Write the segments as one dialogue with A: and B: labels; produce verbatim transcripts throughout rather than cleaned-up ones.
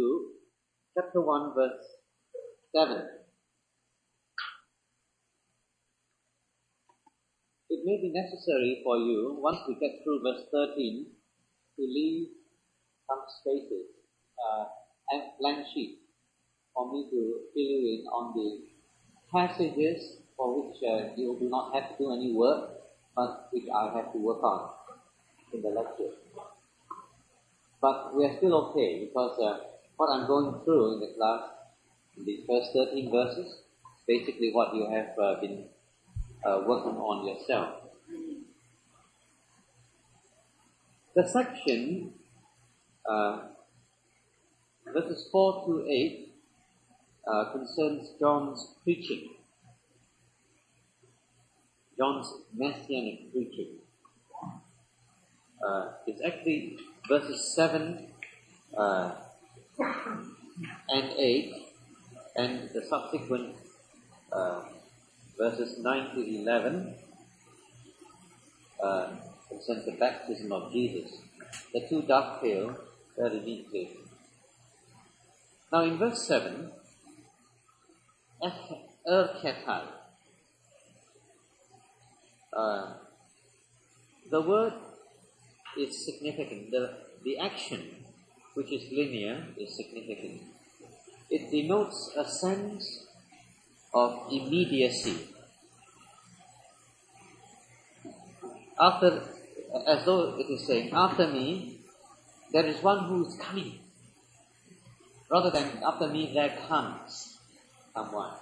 A: to chapter one, verse seven. It may be necessary for you, once we get through verse thirteen, to leave some spaces, uh, and blank sheet, for me to fill you in on the passages for which uh, you do not have to do any work, but which I have to work on in the lecture. But we are still okay, because uh, what I'm going through in the class, in the first thirteen verses, basically what you have uh, been uh, working on yourself. The section, uh, verses four to eight, uh, concerns John's preaching. John's messianic preaching. Uh, it's actually verses seven uh, and eight, and the subsequent uh, verses nine to eleven uh, concerns the baptism of Jesus. The two dovetail very neatly. Now in verse seven, erketai, uh, the word is significant. The, the action, which is linear, is significant. It denotes a sense of immediacy. After, as though it is saying, after me, there is one who is coming. Rather than, after me, there comes someone.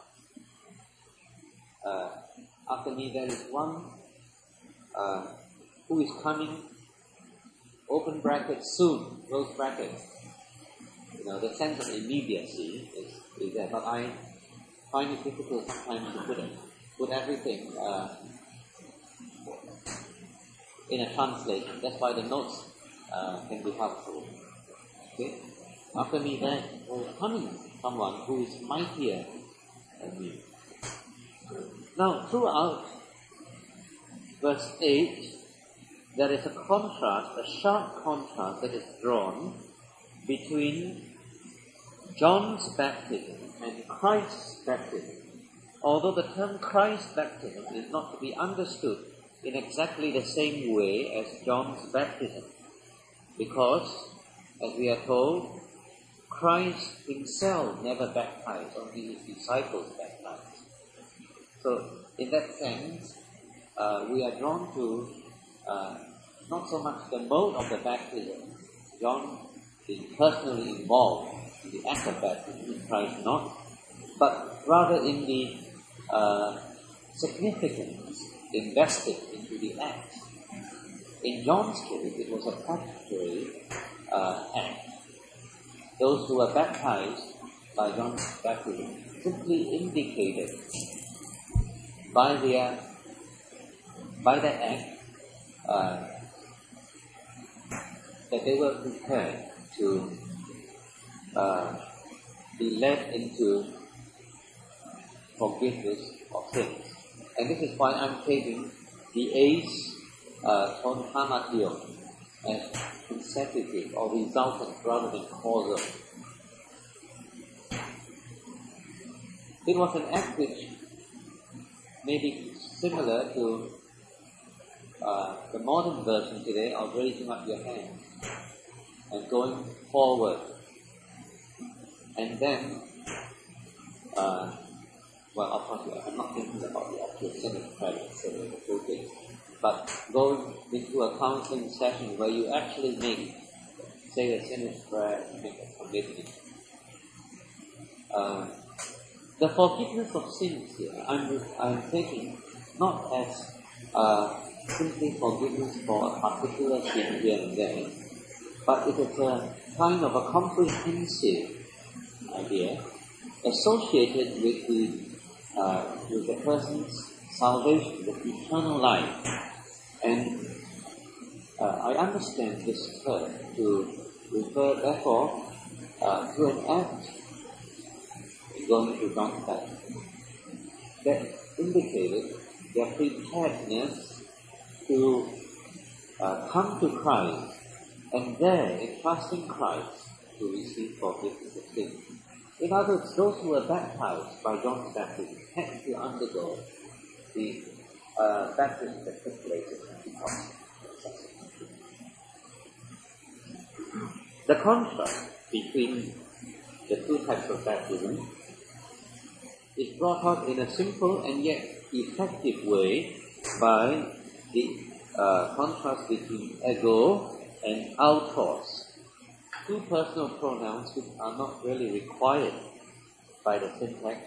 A: Uh, after me, there is one uh, who is coming, open brackets, soon, close brackets. You know, the sense of immediacy is, is there, but I find it difficult sometimes to put it, put everything uh, in a translation. That's why the notes uh, can be helpful. Okay? After me, there is coming someone who is mightier than me. Now, throughout verse eight, there is a contrast, a sharp contrast that is drawn between John's baptism and Christ's baptism. Although the term Christ's baptism is not to be understood in exactly the same way as John's baptism, because, as we are told, Christ himself never baptized, only his disciples baptized. So, in that sense, uh, we are drawn to uh, not so much the mode of the baptism, John being personally involved in the act of baptism, Christ not, but rather in the uh, significance invested into the act. In John's case, it was a preparatory uh, act. Those who were baptized by John's baptism simply indicated by their by their act uh, that they were prepared to uh, be led into forgiveness of sins. And this is why I'm taking the A's uh, on hamatio as consecutive or resultant rather than causal. It was an act which may be similar to uh, the modern version today of raising up your hands and going forward. And then, uh, well, of course, I'm not thinking about the actual sinner's prayer, so the full thing, but going into a counseling session where you actually make, say, a sinner's prayer and make a commitment. Uh, the forgiveness of sins here, I'm, I'm taking not as uh, simply forgiveness for a particular sin here and there, but it is a kind of a comprehensive idea associated with the uh, with the person's salvation, with eternal life. And uh, I understand this term to refer, therefore, uh, to an act going to John's baptism that indicated their preparedness to uh, come to Christ and there, in trusting Christ, to receive forgiveness In other words, those who were baptized by John's baptism had to undergo the uh, baptism that took place at Pentecost. The contrast between the two types of baptism is brought out in a simple and yet effective way by the uh, contrast between ego and autos, two personal pronouns which are not really required by the syntax,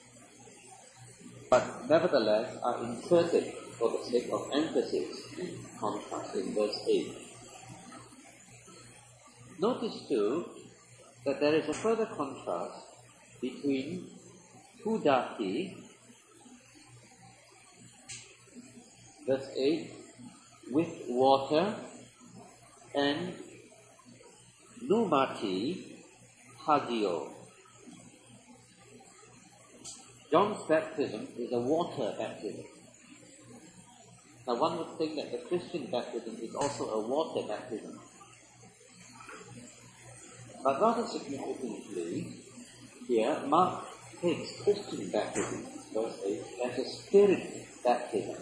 A: but nevertheless are inserted for the sake of emphasis in contrast in verse eight. Notice too that there is a further contrast between Hudati, verse eight, with water, and Numati, Hagio. John's baptism is a water baptism. Now one would think that the Christian baptism is also a water baptism. But rather significantly, here Mark takes Christian baptism, verse eight, as a spirit baptism.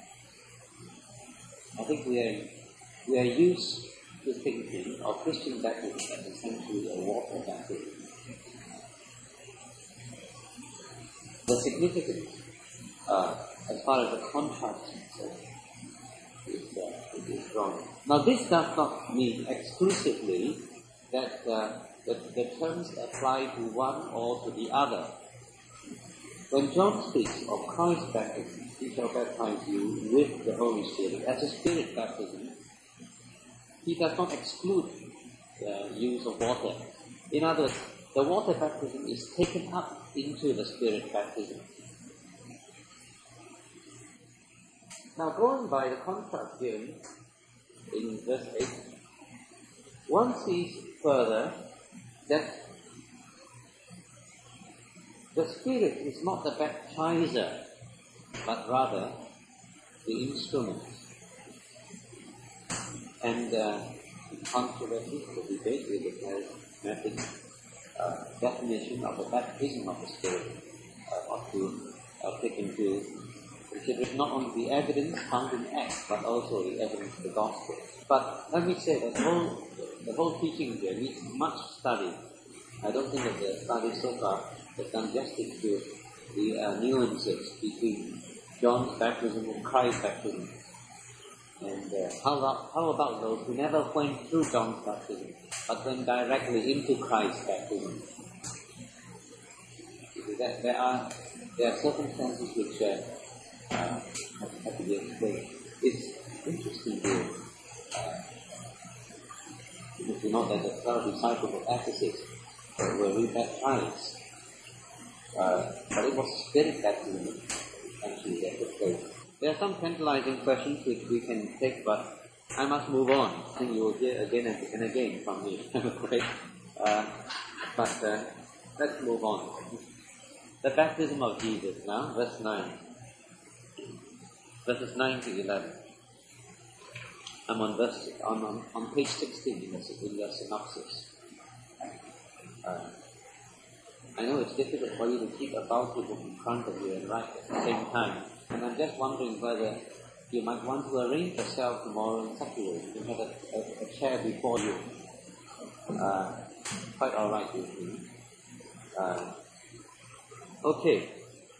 A: I think we are, we are used to thinking of Christian baptism as essentially a water baptism. The significance, uh, as far as the contrast is, uh, is drawn. Now this does not mean exclusively that uh, the, the terms apply to one or to the other. When John speaks of Christ's baptism, he shall baptize you with the Holy Spirit as a spirit baptism, he does not exclude the use of water. In other words, the water baptism is taken up into the spirit baptism. Now going by the contrast given in verse eight, one sees further that the Spirit is not the baptizer, but rather the instrument. And uh, controversy, the debate with the charismatic uh, definition of the baptism of the Spirit uh, ought to uh, take into consideration not only the evidence found in Acts, but also the evidence of the Gospel. But let me say that the whole, the whole teaching here needs much study. I don't think that the study so far has done justice to the uh, nuances between John's baptism and Christ's baptism. And uh, how, about, how about those who never went through John's baptism, but went directly into Christ's baptism? There, there, are, there are circumstances which uh, uh, have, have to be explained. It's interesting to uh, because you know that the twelve disciples of Ephesus uh, were rebaptized, uh, but it was spirit baptism actually that took place. There are some tantalizing questions which we can take, but I must move on. I think you will hear again and again from me. Right? uh, but uh, let's move on. The baptism of Jesus now, verse nine. Verses nine to eleven. I'm on verse on, on, on page sixteen in the, in the synopsis. Uh, I know it's difficult for you to keep a Bible book in front of you and write at the same time. And I'm just wondering whether you might want to arrange yourself tomorrow in such a way you can have a, a, a chair before you. Uh, quite alright with me. Uh, okay.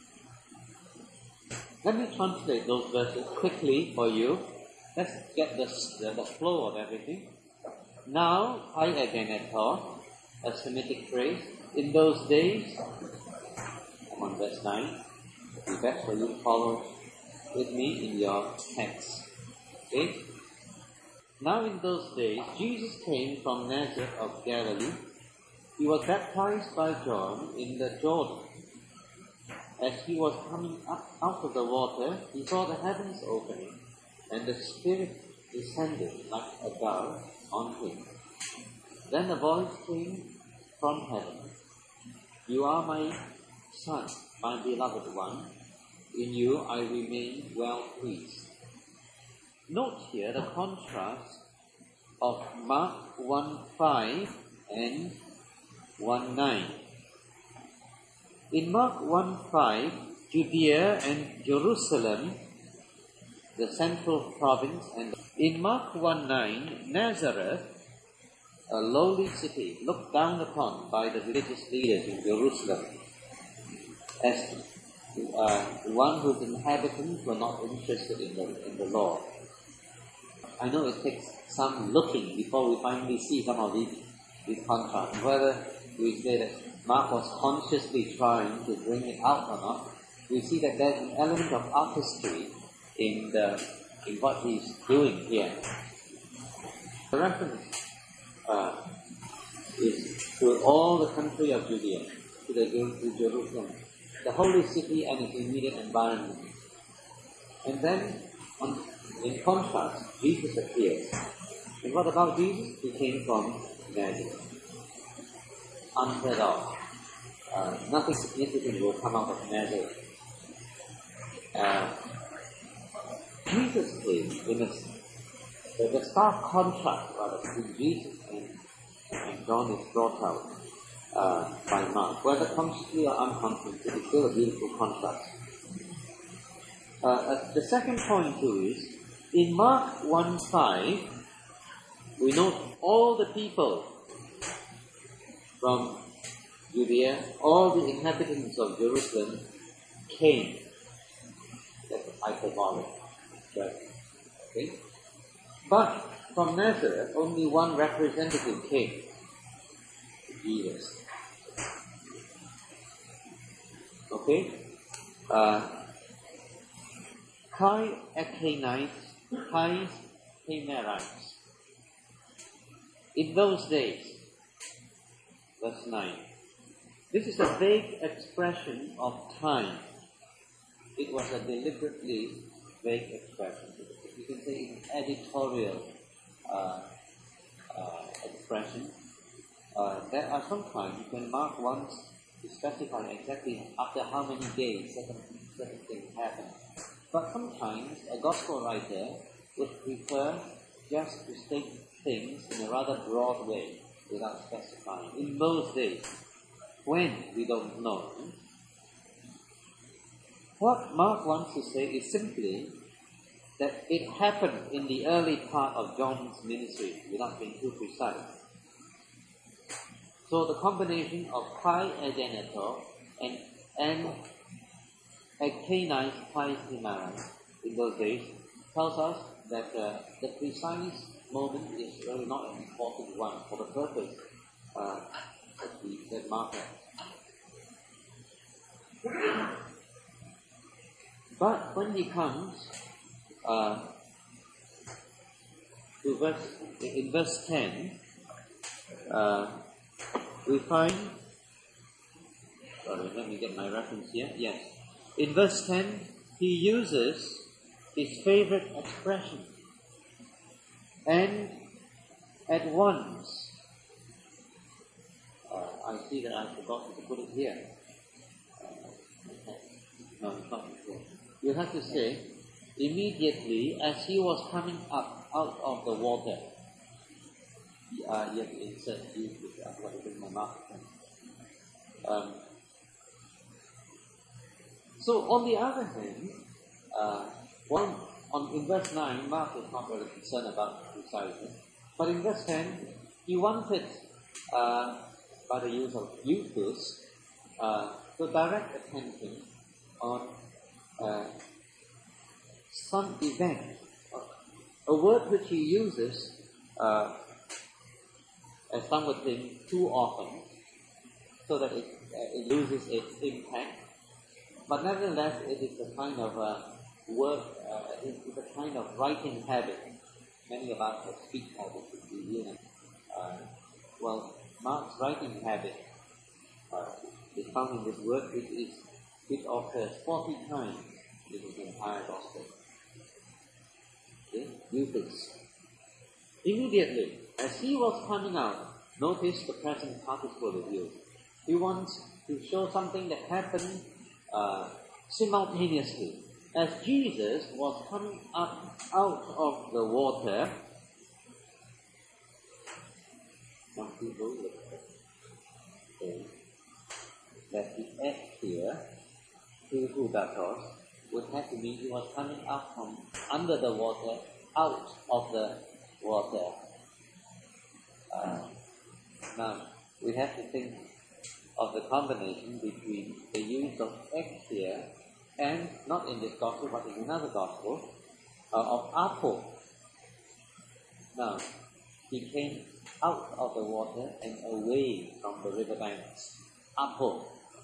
A: Let me translate those verses quickly for you. Let's get the, the, the flow of everything. Now, I again eto, a Semitic phrase. In those days, I'm on verse nine. It would be best for you to follow with me in your text. Okay? Now in those days, Jesus came from Nazareth of Galilee. He was baptized by John in the Jordan. As he was coming up out of the water, he saw the heavens opening, and the Spirit descended like a dove on him. Then a voice came from heaven, "You are my Son, my beloved one. In you I remain well pleased." Note here the contrast of Mark one five and one nine. In Mark one five, Judea and Jerusalem, the central province, and in Mark one nine, Nazareth, a lowly city, looked down upon by the religious leaders in Jerusalem as uh, one whose inhabitants were not interested in the, in the law. I know it takes some looking before we finally see some of these, these contrasts. Whether we say that Mark was consciously trying to bring it out or not, we see that there's an element of artistry in the in what he's doing here. The reference uh, is to all the country of Judea, to, the, to Jerusalem, the holy city and its immediate environment. And then, on, in contrast, Jesus appears. And what about Jesus? He came from Nazareth. Unheard of. Uh, nothing significant will come out of Nazareth. Uh, Jesus came in a, the, the stark contrast rather between Jesus and, and John is brought out uh, by Mark. Whether consciously or unconsciously, it's still a beautiful contrast. Uh, uh, the second point too is, in Mark one five, we note all the people from Judea, all the inhabitants of Jerusalem came. That's hyperbolic. Right. Okay? But from Nazareth, only one representative came, Jesus. Okay? Uh, Kai Ekenites, Kai Hemerites. In those days, verse nine, this is a vague expression of time. It was a deliberately vague expression. You can say it's an editorial uh, uh, expression. Uh, there are some times when Mark wants to specify exactly after how many days certain, certain things happen. But sometimes a gospel writer would prefer just to state things in a rather broad way without specifying. In those days, when we don't know, what Mark wants to say is simply that it happened in the early part of John's ministry, without being too precise. So the combination of Kai Egeneto and and Ekenites Kai Hemerites in those days tells us that uh, the precise moment is really not an important one for the purpose uh, that, we, that Mark has. But when he comes uh, to verse, in verse ten, uh, we find, sorry, let me get my reference here, yes. In verse ten, he uses his favorite expression, and at once, uh, I see that I forgot to put it here. Uh, no, it's not before. You have to say, immediately as he was coming up out of the water. Uh, you have to insert you with uh, what is in my mouth. Um, so on the other hand, uh, one, on, in verse nine, Mark is not really concerned about preciseness, but in verse ten, he wanted, uh, by the use of euthus, uh, to direct attention on uh, some event, a word which he uses, uh, as some would think, too often, so that it, uh, it loses its impact. But nevertheless, it is a kind of uh, word, uh, it is a kind of writing habit. Many of us have speech habits in the unit. Uh, well, Mark's writing habit uh, is found in this word, which is which occurs forty times in his entire gospel. Okay? Euthus. Immediately, as he was coming out, notice the present participle is used. He wants to show something that happened uh, simultaneously. As Jesus was coming up out of the water, some people look at okay. that the X here, Hudatos, would have to mean he was coming up from under the water, out of the water. Uh, now, we have to think of the combination between the use of X here and, not in this gospel but in another gospel, uh, of Apo. Now, he came out of the water and away from the riverbanks. Apo.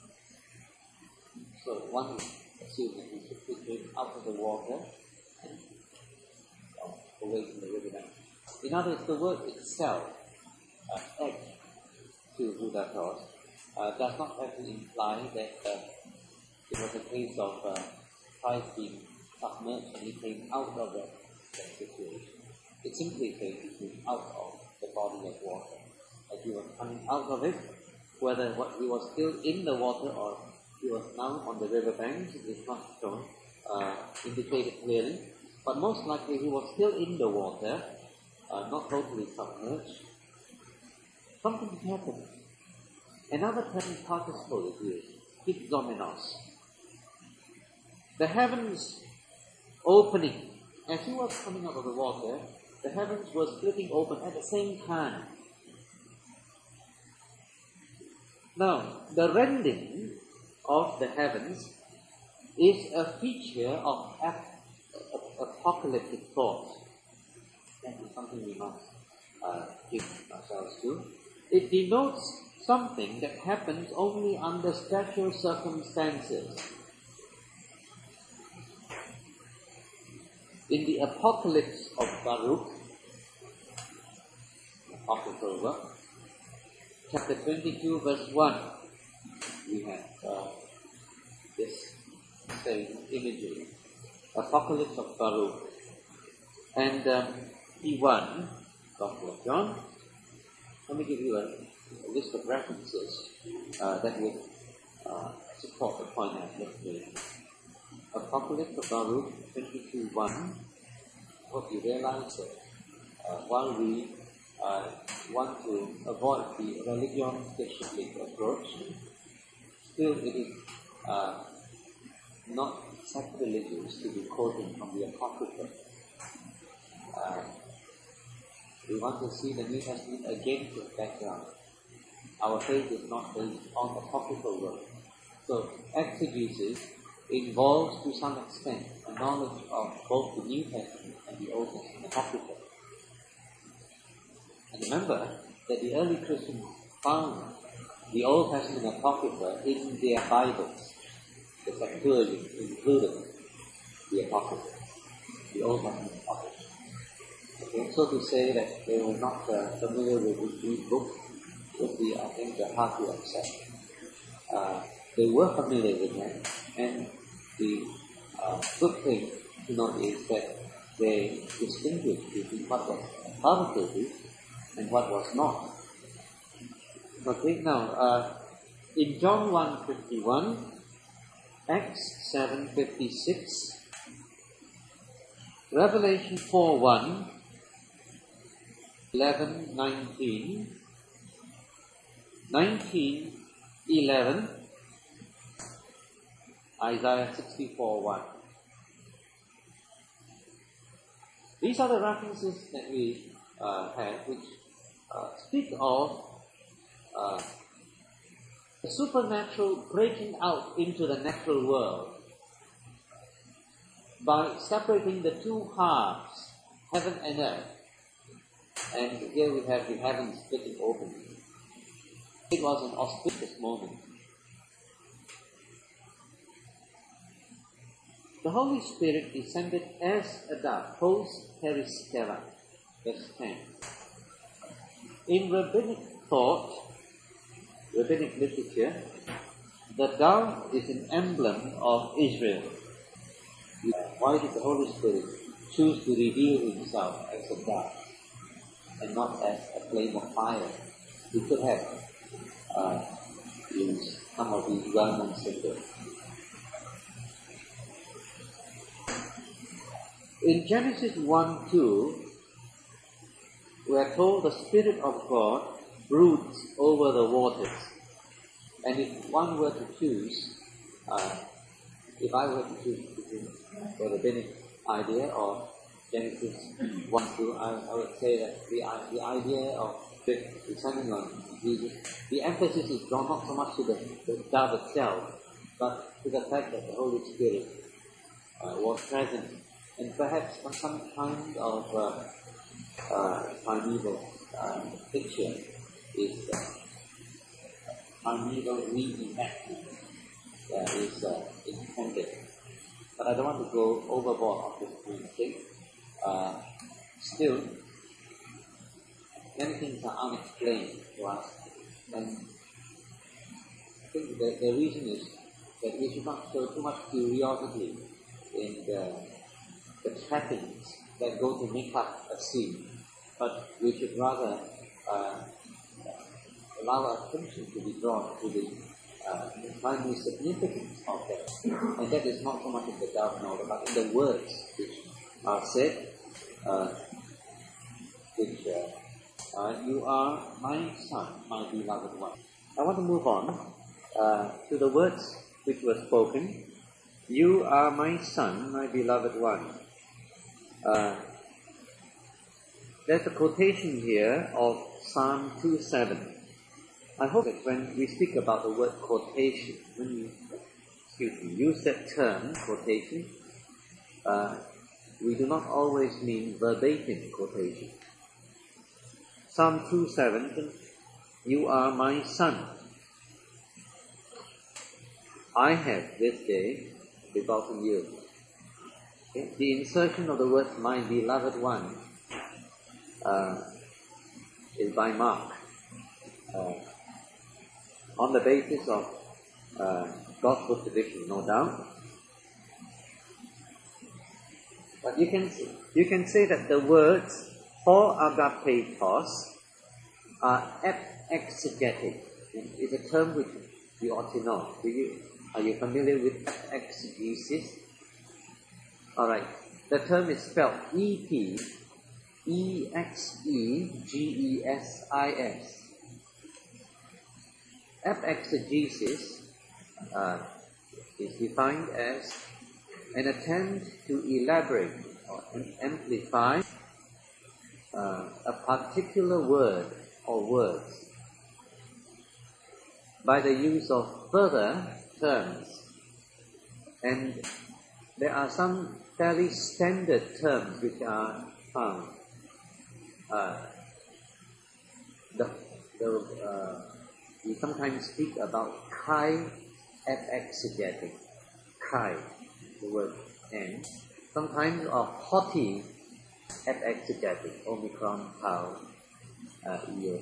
A: So one assumes that he simply came out of the water and away from the riverbank. In other words, the word itself, uh, X, to Hudatos, uh, does not have to imply that uh, it was a case of uh, Christ being submerged and he came out of that, that situation. It simply says he came out of the body of water. As he was coming out of it, whether what he was still in the water or he was now on the river banks is not shown, uh, indicated clearly. But most likely he was still in the water, uh, not totally submerged. Something happened. Another term participle is used, ipzomenos. The heavens opening. As he was coming out of the water, the heavens were splitting open at the same time. Now, the rending of the heavens is a feature of ap- apocalyptic thought. That is something we must uh, give ourselves to. It denotes something that happens only under special circumstances. In the Apocalypse of Baruch, apocryphal work, chapter twenty-two, verse one, we have uh, this same imagery. Apocalypse of Baruch. And um, P one, Gospel of John. Let me give you a, a list of references uh, that would uh, support the point I've just made. Apocalypse of Baruch twenty-two one. Hope you realize that uh, while we uh, want to avoid the religion-specific approach, still it is uh, not sacrilegious to be quoting from the Apocrypha. Uh, we want to see the New Testament against its background. Our faith is not based on apocryphal work. So exegesis involves to some extent a knowledge of both the New Testament and the Old Testament Apocrypha. And remember that the early Christians found the Old Testament Apocrypha in their Bibles. The Septuagint included the Apocrypha, the Old Testament Apocrypha. Okay, so to say that they were not uh, familiar with these books would be, I think, hard to accept. Uh, they were familiar with them, and the uh, good thing to note is that they distinguished between what was authoritative and what was not. Okay, now, uh, in John one fifty-one, Acts seven fifty-six, Revelation four one, eleven nineteen, nineteen eleven, Isaiah sixty-four one. These are the references that we uh, have which uh, speak of uh, the supernatural breaking out into the natural world by separating the two halves, heaven and earth. And here we have the heavens splitting open. It was an auspicious moment. The Holy Spirit descended as a dove, post periskeva, verse ten. In rabbinic thought, rabbinic literature, the dove is an emblem of Israel. Why did the Holy Spirit choose to reveal himself as a dove and not as a flame of fire? He could have uh, used some of these well-known symbols. In Genesis one two, we are told the Spirit of God broods over the waters. And if one were to choose, uh, if I were to choose between the rabbinic idea or Genesis one, two, I, I would say that the, the idea of descending on Jesus, the emphasis is drawn not so much to the, the dove itself, but to the fact that the Holy Spirit uh, was present, and perhaps some, some kind of uh, uh, primeval uh, picture is uh, primeval reenactment that is uh, intended. But I don't want to go overboard on this point thing. Uh, still, many things are unexplained to us, and I think the, the reason is that we should not show too much curiosity in the, the trappings that go to make up a scene, but we should rather uh, allow our attention to be drawn to the uh, primary significance of that. And that is not so much in the dove novel, but in the words which are said, uh, which uh, uh, you are my son, my beloved one. I want to move on uh, to the words which were spoken. You are my son, my beloved one. Uh, there's a quotation here of Psalm two seven. I hope that when we speak about the word quotation, when we excuse me, use that term, quotation, uh, we do not always mean verbatim quotation. Psalm two seven, you are my son. I have this day begotten you. Okay? The insertion of the word my beloved one uh, is by Mark. Uh, on the basis of uh, gospel tradition, no doubt. But you can you can say that the words "ho agapetos" are exegetic. It's a term which you ought to know. Do you, are you familiar with exegesis? All right. The term is spelled E P E X E G E S I S. Exegesis uh, is defined as an attempt to elaborate or amplify uh, a particular word or words by the use of further terms. And there are some fairly standard terms which are found. Uh, the the uh, we sometimes speak about kai exegetic, kai, the word, and sometimes of haughty exegetic, omicron, tau, uh, eo.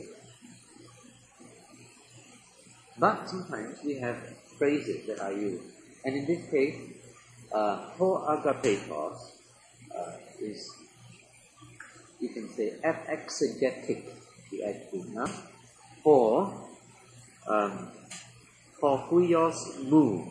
A: But sometimes we have phrases that are used, and in this case, uh, ho agapetos uh, is, you can say, exegetic, the adjective now, for Um, for huios mu.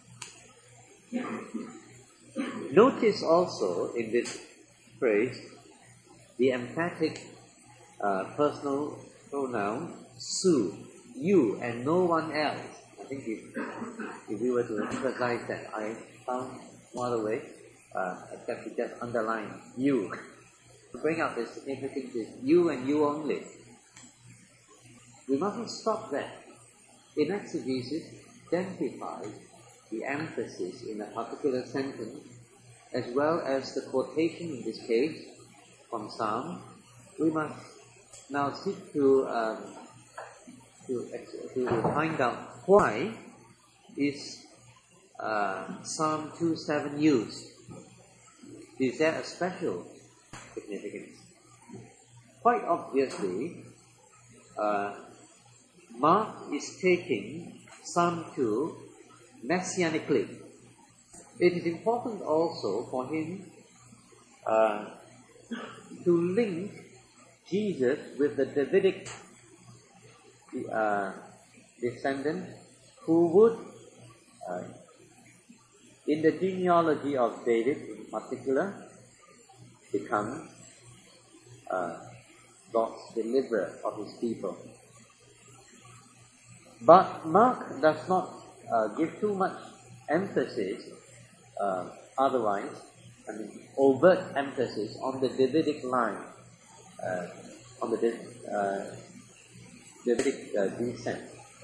A: Notice also in this phrase the emphatic uh, personal pronoun su, you, and no one else. I think if, if we were to emphasize that, I found no other way uh, except to just underline you. To bring out the significance is you and you only. We mustn't stop there. In exegesis, identify the emphasis in a particular sentence, as well as the quotation in this case from Psalm. We must now seek to um, to, to find out why is uh, Psalm two seven used. Is there a special significance? Quite obviously, uh, Mark is taking Psalm two messianically. It is important also for him uh, to link Jesus with the Davidic uh, descendant who would, uh, in the genealogy of David in particular, become uh, God's deliverer of his people. But Mark does not uh, give too much emphasis, uh, otherwise, I mean, overt emphasis on the Davidic line, uh, on the uh, Davidic uh, descent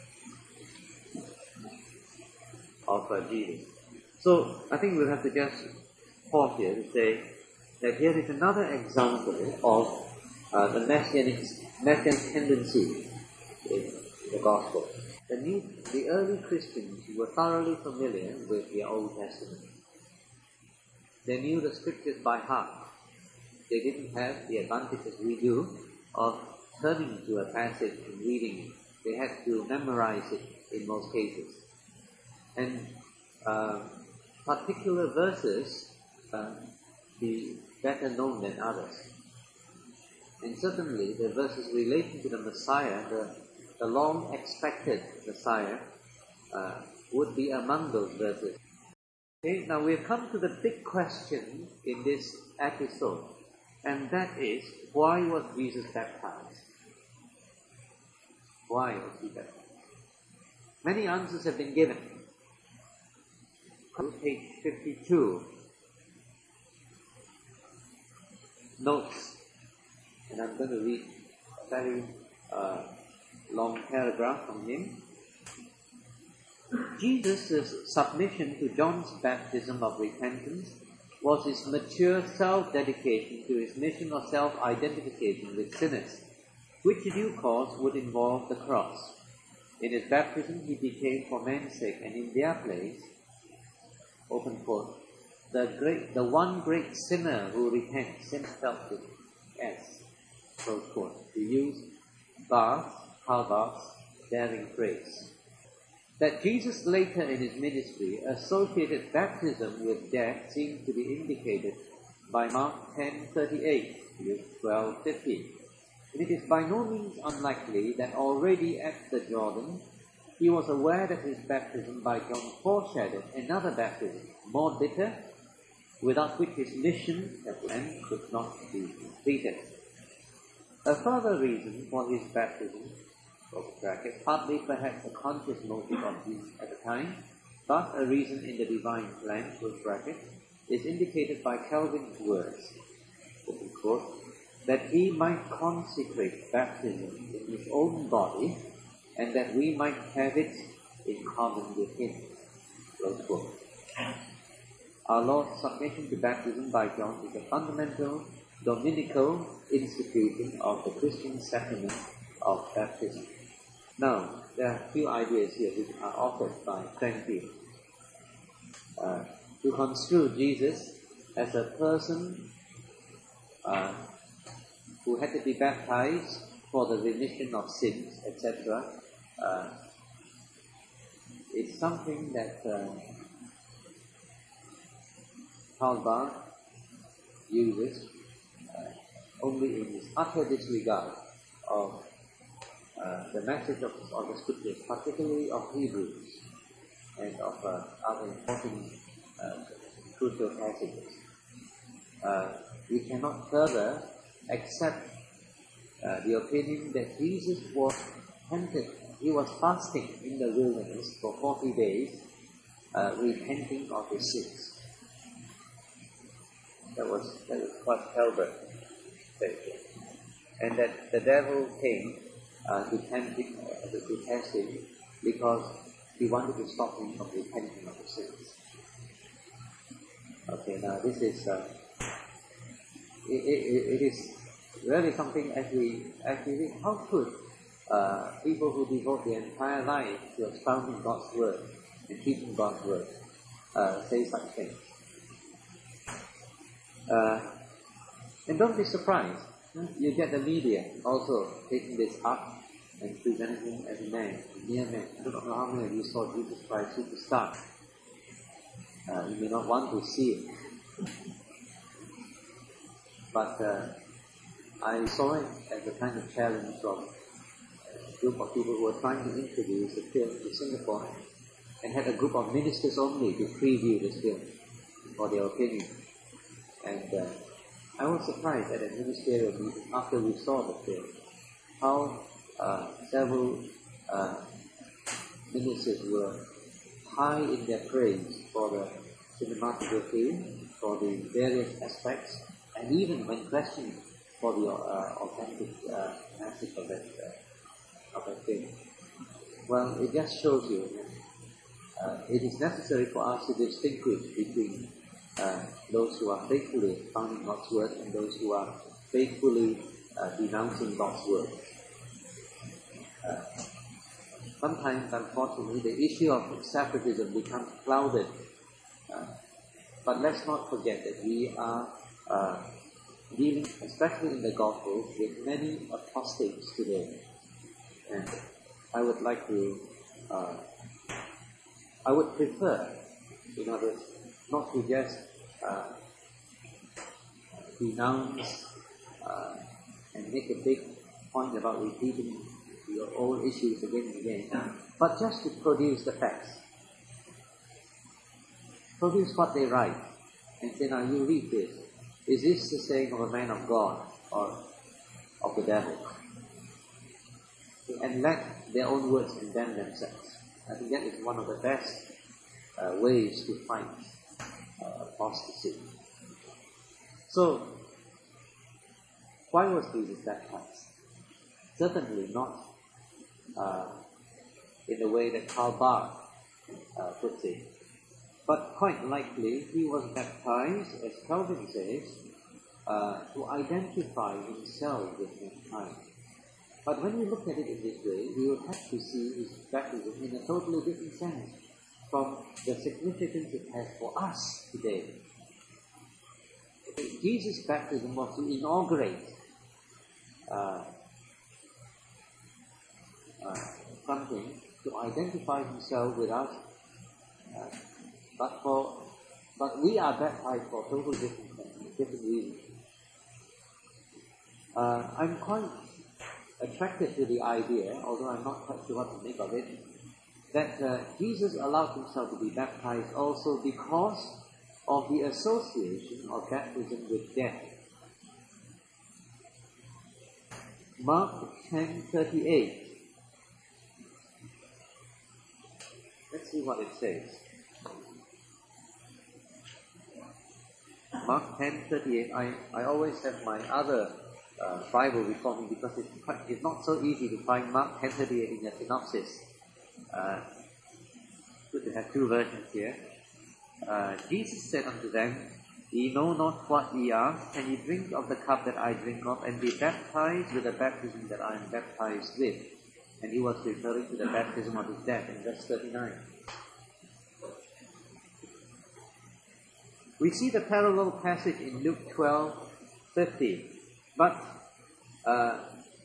A: of uh, Jesus. So I think we'll have to just pause here to say that here is another example of uh, the messianic, messianic tendency in the gospel. The, new, the early Christians were thoroughly familiar with the Old Testament. They knew the scriptures by heart. They didn't have the advantages we do of turning to a passage and reading it. They had to memorize it in most cases. And uh, particular verses uh, be better known than others. And certainly the verses relating to the Messiah, the, the long-expected Messiah, uh, would be among those verses. Okay, now we have come to the big question in this episode, and that is, why was Jesus baptized? Why was he baptized? Many answers have been given. Page fifty-two. Notes. And I'm going to read a very uh, long paragraph from him. Jesus' submission to John's baptism of repentance was his mature self-dedication to his mission of self-identification with sinners, which in due course would involve the cross. In his baptism he became for men's sake, and in their place, open quote, the great, the one great sinner who repents, himself with S, close quote, to use Barth, Karl Barth's daring phrase. That Jesus later in his ministry associated baptism with death seems to be indicated by Mark ten thirty-eight, Luke twelve fifty. And it is by no means unlikely that already at the Jordan he was aware that his baptism by John foreshadowed another baptism, more bitter, without which his mission at land could not be completed. A further reason for his baptism, bracket, partly perhaps a conscious motive of Jesus at the time, but a reason in the divine plan, bracket, is indicated by Calvin's words, quote, that he might consecrate baptism in his own body, and that we might have it in common with him. Close quote. Our Lord's submission to baptism by John is a fundamental dominical institution of the Christian sacrament of baptism. Now, there are a few ideas here which are offered by Cranfield. Uh, to construe Jesus as a person uh, who had to be baptized for the remission of sins, et cetera, uh, is something that uh, Karl Barth uses uh, only in his utter disregard of uh, the message of, of the Scriptures, particularly of Hebrews and of uh, other important uh, crucial passages. Uh, we cannot further accept uh, the opinion that Jesus was tempted. He was fasting in the wilderness for forty days, uh, repenting of his sins. That was, that was what Calvert said. And that the devil came uh, to tempt him, uh, to test him, because he wanted to stop him from repenting of his sins. Okay, now this is, uh, it, it, it is really something as we, as we think, how could uh, people who devote their entire life to expounding God's Word and teaching God's Word uh, say such things? Uh, and don't be surprised. You get the media also taking this up and presenting him as a man, a mere man. I don't know how many of you saw Jesus Christ Superstar. Uh, you may not want to see it. But uh, I saw it as a kind of challenge from a group of people who were trying to introduce the film to Singapore and had a group of ministers only to preview this film for their opinion. And uh, I was surprised at a ministerial meeting after we saw the film, how uh, several uh, ministers were high in their praise for the cinematography, for the various aspects, and even when questioned for the uh, authentic uh, message of that, uh, of that thing. Well, it just shows you uh, it is necessary for us to distinguish between uh, those who are faithfully founding God's word and those who are faithfully uh, denouncing God's word. Uh, sometimes, unfortunately, the issue of separatism becomes clouded. Uh, but let's not forget that we are uh, dealing, especially in the Gospel, with many apostates today. And I would like to, uh, I would prefer, in other words, not to just uh, denounce uh, and make a big point about repeating your old issues again and again, but just to produce the facts. Produce what they write and say, now you read this. Is this the saying of a man of God or of the devil? And let their own words condemn themselves. I think that is one of the best uh, ways to fight uh, apostasy. So, why was Jesus baptized? Certainly not uh, in the way that Karl Barth uh, puts it, but quite likely he was baptized, as Calvin says, uh, to identify himself with mankind. But when we look at it in this way, we will have to see his baptism in a totally different sense from the significance it has for us today. Jesus' baptism was to inaugurate uh, uh, something, to identify himself with us, uh, but for but we are baptized for totally different things, different reasons. Uh, I'm quite attracted to the idea, although I'm not quite sure what to make of it, that uh, Jesus allowed himself to be baptized also because of the association of baptism with death. Mark ten thirty-eight. Let's see what it says. Mark ten thirty-eight. I, I always have my other Uh, Bible before me because it's, quite, it's not so easy to find Mark ten thirty-eight in the synopsis. Uh, good to have two versions here. Uh, Jesus said unto them, Ye know not what ye ask, can ye drink of the cup that I drink of, and be baptized with the baptism that I am baptized with? And he was referring to the baptism of his death in verse thirty-nine. We see the parallel passage in Luke twelve fifty. But uh,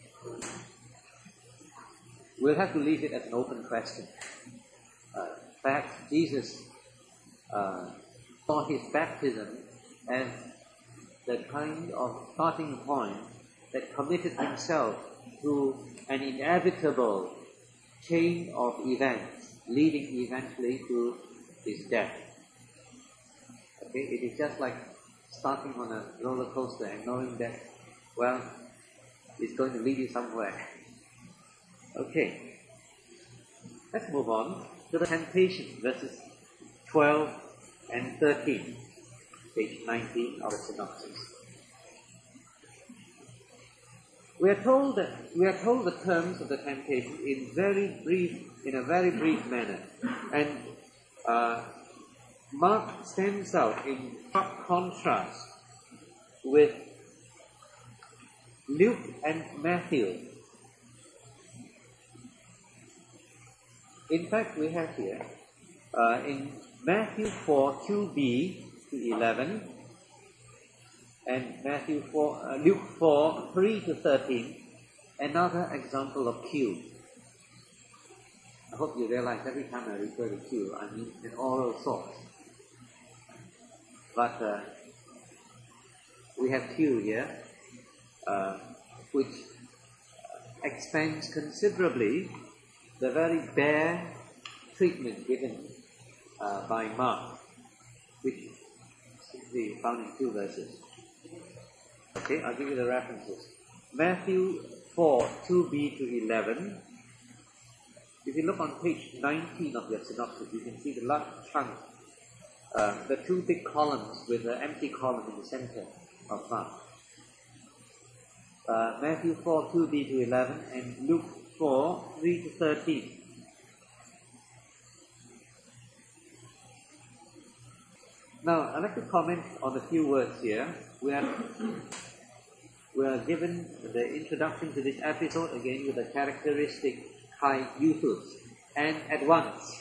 A: we'll have to leave it as an open question. Uh, in fact, Jesus uh, saw his baptism as the kind of starting point that committed himself to an inevitable chain of events leading eventually to his death. Okay, it is just like starting on a roller coaster and knowing that, well, it's going to lead you somewhere. Okay. Let's move on to the temptation, verses twelve and thirteen, page nineteen of the synopsis. We are told that we are told the terms of the temptation in very brief, in a very brief manner, and uh, Mark stands out in sharp contrast with Luke and Matthew. In fact, we have here uh, in Matthew four two b to eleven and Matthew four, uh, Luke four three to thirteen, another example of Q. I hope you realize every time I refer to Q, I mean an oral source. But uh, we have Q here, uh, which expands considerably the very bare treatment given uh, by Mark, which is found in two verses. Okay, I'll give you the references. Matthew four two b to eleven, If you look on page nineteen of your synopsis, you can see the large chunk, uh, the two big columns with the empty column in the center of Mark. Uh, Matthew four, two b to eleven, and Luke four, three to thirteen. Now, I'd like to comment on a few words here. We are, we are given the introduction to this episode again with the characteristic kai euthus, and at once.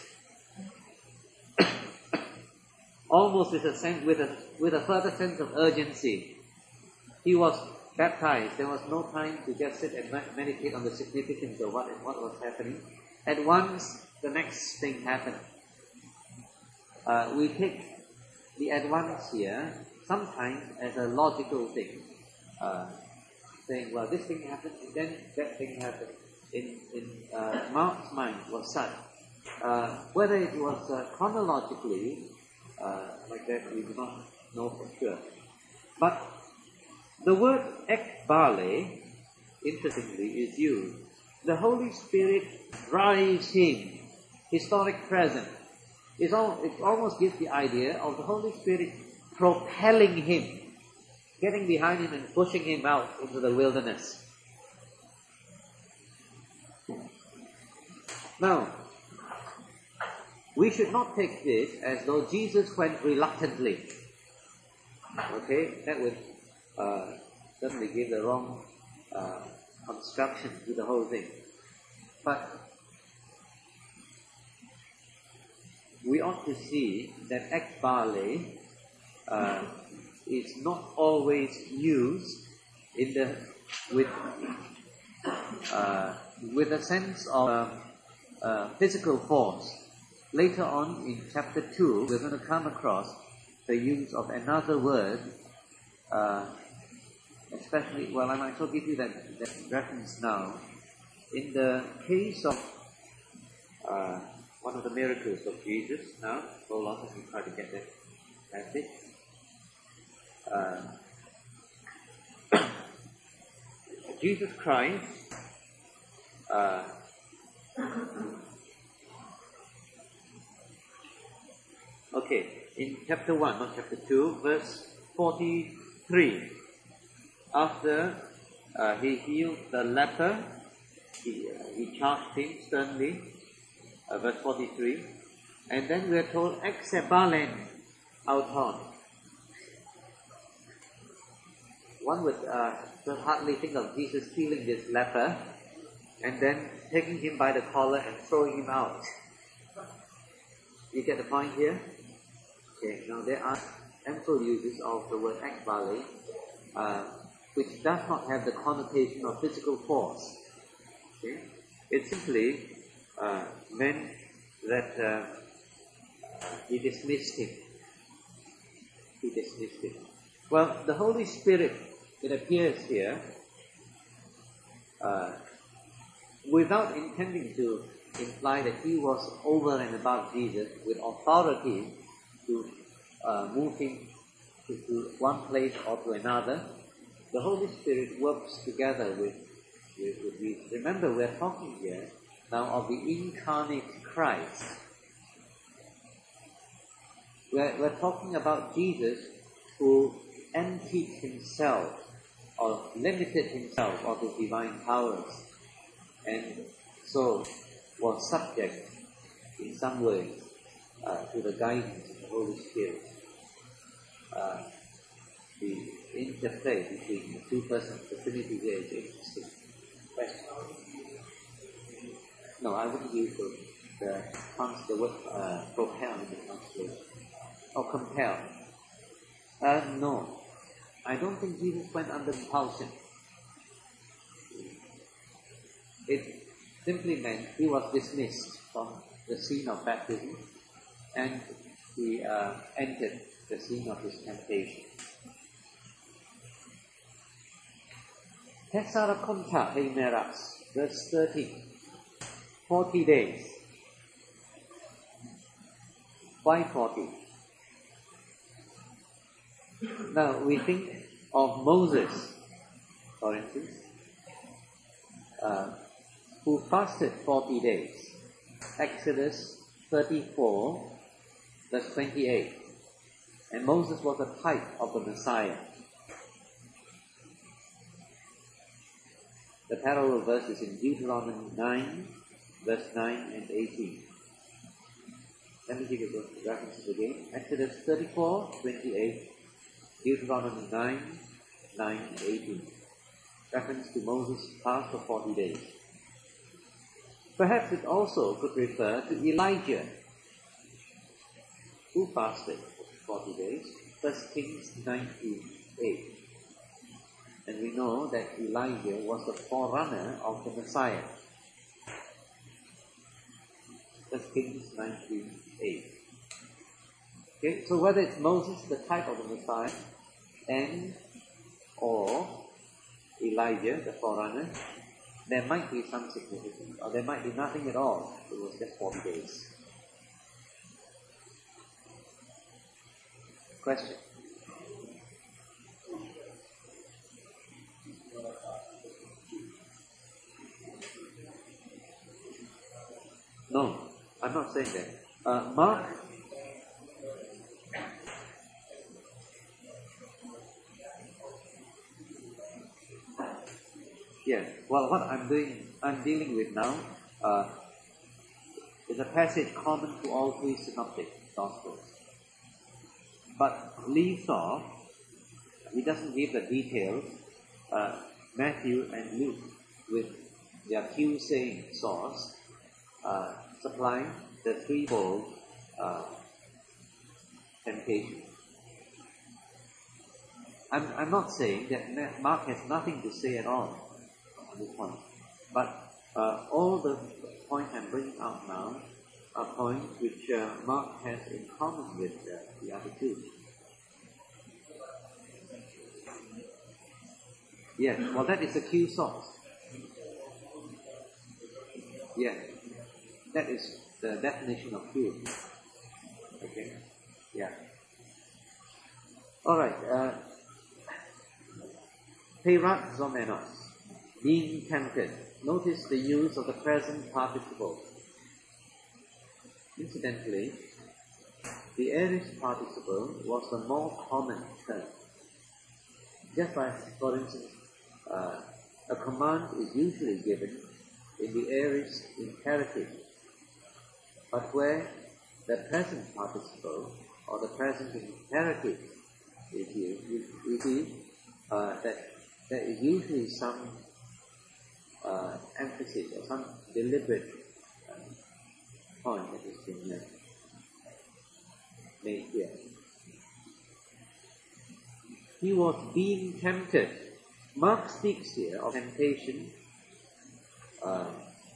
A: Almost with a, sense, with, a, with a further sense of urgency. He was baptized. There was no time to just sit and meditate on the significance of what, what was happening. At once, the next thing happened. Uh, we take the at once here sometimes as a logical thing, uh, saying, well, this thing happened and then that thing happened. In, in uh, Mark's mind was such. Uh, whether it was uh, chronologically uh, like that, we do not know for sure. But the word ekbale, interestingly, is used. The Holy Spirit drives him, historic present. It's all, it almost gives the idea of the Holy Spirit propelling him, getting behind him and pushing him out into the wilderness. Now, we should not take this as though Jesus went reluctantly. Okay, that would uh, certainly give the wrong uh, construction to the whole thing. But we ought to see that ekbale uh, is not always used in the with uh, with a sense of uh, uh, physical force. Later on in chapter two, we're going to come across the use of another word, uh, especially, well, I might as well give you that, that reference now. In the case of uh, one of the miracles of Jesus, now, hold on, let me try to get that passage. Uh, Jesus Christ uh, okay, in chapter one, not chapter two, verse forty-three. After uh, he healed the leper, he, uh, he charged him sternly, uh, verse forty-three. And then we are told, exebalen auton. One would uh, hardly think of Jesus healing this leper and then taking him by the collar and throwing him out. You get the point here? Okay, now there are ample uses of the word ekbale, uh, which does not have the connotation of physical force. Okay? It simply uh, meant that uh, he dismissed him. He dismissed him. Well, the Holy Spirit, it appears here, uh, without intending to imply that he was over and above Jesus with authority to uh, move him to, to one place or to another. The Holy Spirit works together with, with, with Jesus. Remember, we're talking here now of the incarnate Christ. We're, we're talking about Jesus who emptied himself or limited himself of his divine powers, and so was subject in some ways uh, to the guidance of the Holy Spirit. Uh, the interplay between the two persons, the Trinity here is interesting. Right. No, I wouldn't use the, the, the word uh, propel in the translation. Or compel. Uh, no. I don't think Jesus went under compulsion. It simply meant he was dismissed from the scene of baptism and he uh, entered the scene of his temptation. Tessarakonta heimeras, verse thirteen. Forty days. Why forty? Now we think of Moses, for instance, uh, who fasted forty days. Exodus thirty-four, verse twenty-eight. And Moses was a type of the Messiah. The parallel verse is in Deuteronomy nine, verse nine and eighteen. Let me give you the references again. Exodus thirty-four, twenty-eight, Deuteronomy nine, nine and eighteen. Reference to Moses' fast for forty days. Perhaps it also could refer to Elijah, who fasted for forty days. First Kings nineteen, eight. And we know that Elijah was the forerunner of the Messiah. First Kings nineteen, eight. Okay, so whether it's Moses, the type of the Messiah, and or Elijah, the forerunner, there might be some significance, or there might be nothing at all. It was just forty days. Question? No, I'm not saying that. Uh, Mark, yeah. Well, what I'm doing, I'm dealing with now, uh, is a passage common to all three synoptic gospels. But Lee Saw, he doesn't give the details. Uh, Matthew and Luke, with their Q saying source, uh, supplying the threefold uh, temptation. I'm, I'm not saying that Mark has nothing to say at all on this point, but uh, all the points I'm bringing out now are points which uh, Mark has in common with uh, the other two. Yes, well, that is the Q source. Yes, that is the definition of Q. Okay, yeah. All right. Uh, Peirazomenos, being tempted. Notice the use of the present participle. Incidentally, the aorist participle was the more common term. Just as, for instance, uh, a command is usually given in the aorist imperative, but where the present participle or the present imperative is used, you see uh, that there is usually some uh, emphasis or some deliberate uh, point that is being uh, made here. He was being tempted. Mark speaks here of temptation uh,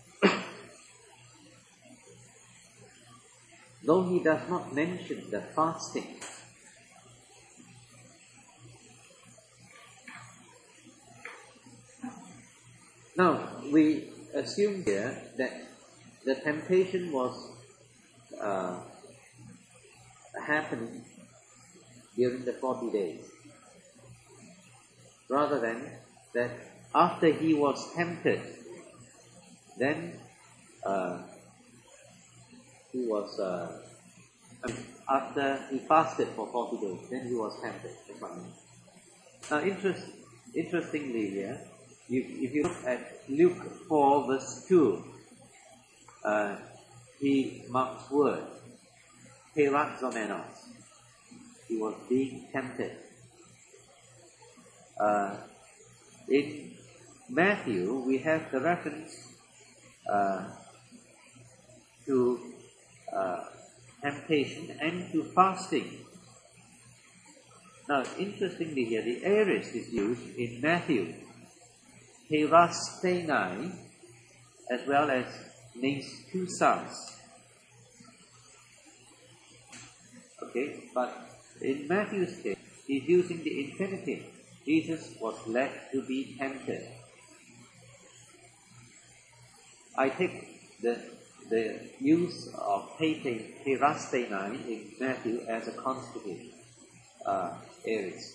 A: though he does not mention the fasting. Now, we assume here that the temptation was uh, happening during the forty days, rather than that after he was tempted, then uh, he was, uh, I mean, after he fasted for forty days, then he was tempted. That's what I mean. Now, interest, interestingly here, if, if you look at Luke four, verse two, uh, he marks word, peirazomenos. He was being tempted. Uh, in Matthew, we have the reference uh, to uh, temptation and to fasting. Now, interestingly here, the aorist is used in Matthew, peirasthenes, as well as names two sons. Okay, but in Matthew's case, he's using the infinitive. Jesus was led to be tempted. I take the the use of peirasthenes in Matthew as a constitutive uh, aorist,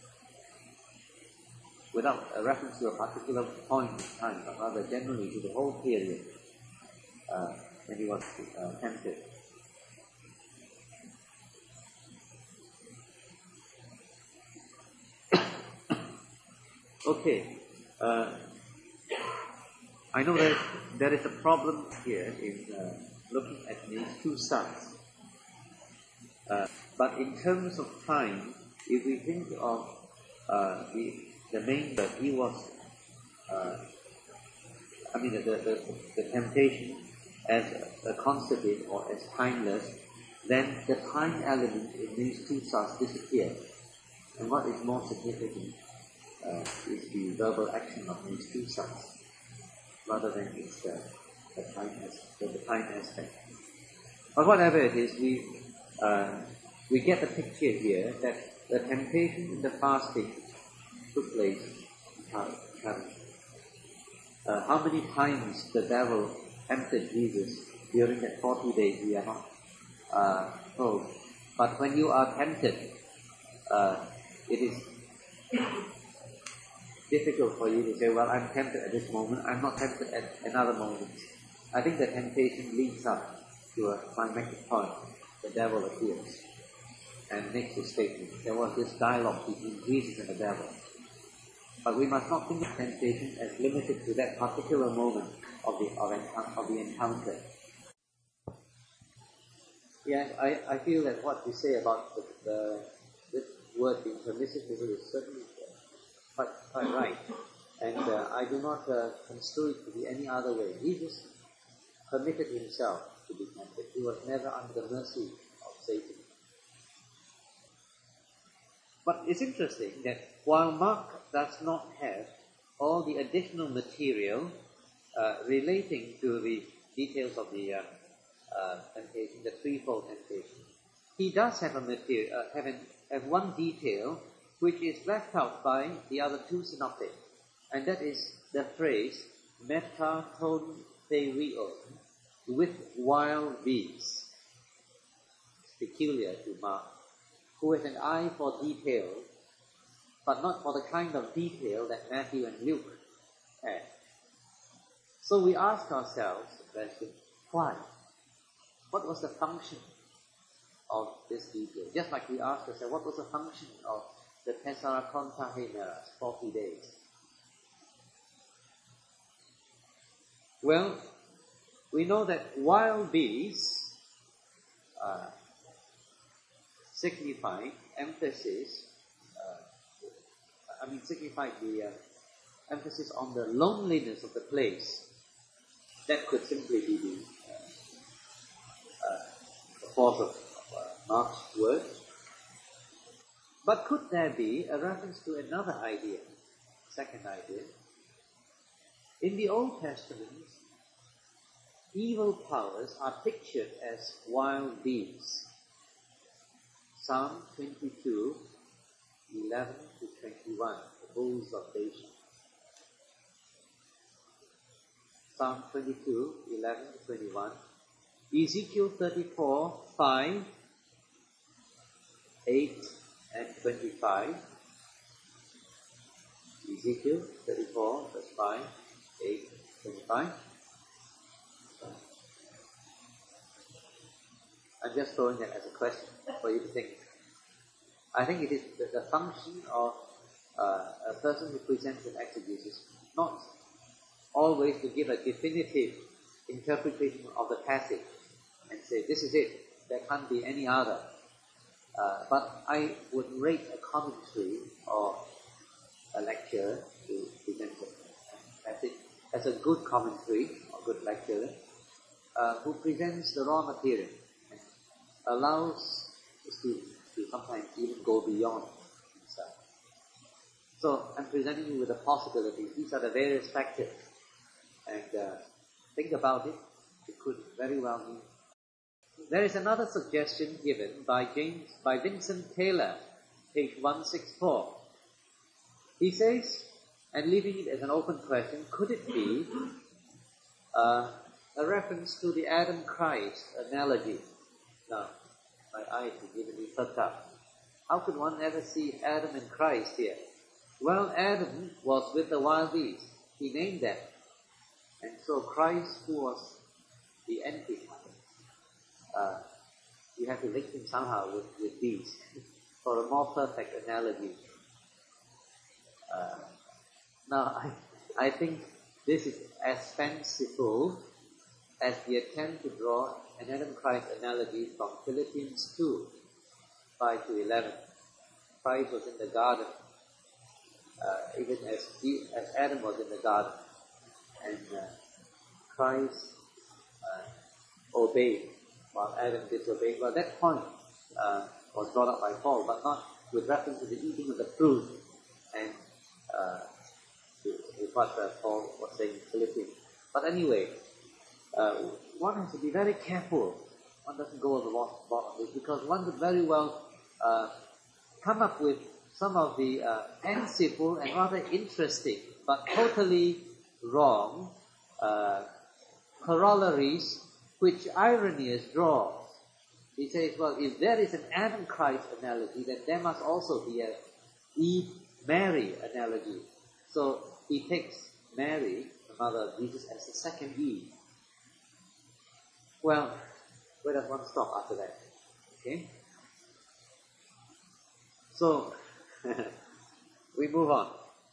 A: without a reference to a particular point in time, but rather generally to the whole period uh, when he was uh, tempted. Okay, uh, I know that there is a problem here in uh, looking at these two sons. Uh, but in terms of time, if we think of uh, the, the main, that he was, uh, I mean, the, the, the temptation as a, a constitute or as timeless, then the time element in these two sons disappears. And what is more significant uh, is the verbal action of these two sons, rather than its the, the time aspect. The, the time aspect. But whatever it is, we uh, we get the picture here that the temptation in the fasting took place in heaven. Uh, how many times the devil tempted Jesus during that forty days, we are not uh, told. But when you are tempted, uh, it is difficult for you to say, well, I'm tempted at this moment, I'm not tempted at another moment. I think the temptation leads up to a climactic point. The devil appears and makes a statement. There was this dialogue between Jesus and the devil. But we must not think of temptation as limited to that particular moment of the of, of the encounter. Yes, I, I feel that what you say about the, the this word being permissible is certainly quite, quite right. And uh, I do not uh, construe it to be any other way. Jesus permitted himself to be tempted. He was never under the mercy of Satan. But it's interesting that while Mark does not have all the additional material uh, relating to the details of the uh, uh, temptation, the threefold temptation, he does have a material, uh, have, an, have one detail which is left out by the other two synoptics, and that is the phrase "meta ton therio," with wild beasts. It's peculiar to Mark, who has an eye for detail, but not for the kind of detail that Matthew and Luke had. So we ask ourselves the question, why? What was the function of this detail? Just like we ask ourselves, what was the function of the Pesarakonta Hemeras, forty days? Well, we know that wild beasts uh, signify emphasis, uh, I mean signify the uh, emphasis on the loneliness of the place. That could simply be the, uh, uh, the force of uh, Mark's words. But could there be a reference to another idea, second idea? In the Old Testament, evil powers are pictured as wild beasts. Psalm twenty-two, eleven to twenty-one, the bulls of Bashan. Psalm twenty-two, eleven to twenty-one. Ezekiel thirty-four, five, eight and twenty-five. Ezekiel thirty-four, verse five, eight, twenty-five. I'm just throwing it as a question for you to think. I think it is the, the function of uh, a person who presents an exegesis, not always to give a definitive interpretation of the passage and say, this is it, there can't be any other. Uh, but I would rate a commentary or a lecture to present a passage as a good commentary or good lecturer uh, who presents the raw material and allows the student to sometimes even go beyond himself. So I'm presenting you with the possibilities. These are the various factors. And uh, think about it. It could very well mean. There is another suggestion given by James, by Vincent Taylor, page one sixty-four. He says, and leaving it as an open question, could it be uh, a reference to the Adam Christ analogy? Now, my eyes are giving me fucked up. How could one ever see Adam and Christ here? Well, Adam was with the wild beasts. He named them. And so Christ, who was the Antichrist. Uh, you have to link him somehow with, with these for a more perfect analogy. Uh, now, I, I think this is as fanciful as the attempt to draw an Antichrist analogy from Philippians two, five to eleven. Christ was in the garden, uh, even as, he, as Adam was in the garden, and uh, Christ uh, obeyed while Adam disobeyed. Well, that point uh, was brought up by Paul, but not with reference to the eating of the fruit and uh, with what uh, Paul was saying in Philippians. But anyway, uh, one has to be very careful. One doesn't go overboard on this, because one could very well uh, come up with some of the uh, fanciful and rather interesting, but totally wrong uh, corollaries which Irenaeus draws. He says, well, if there is an Adam-Christ analogy, then there must also be a Eve-Mary analogy. So he takes Mary, the mother of Jesus, as the second Eve. Well, where does one stop after that? Okay? So, we move on.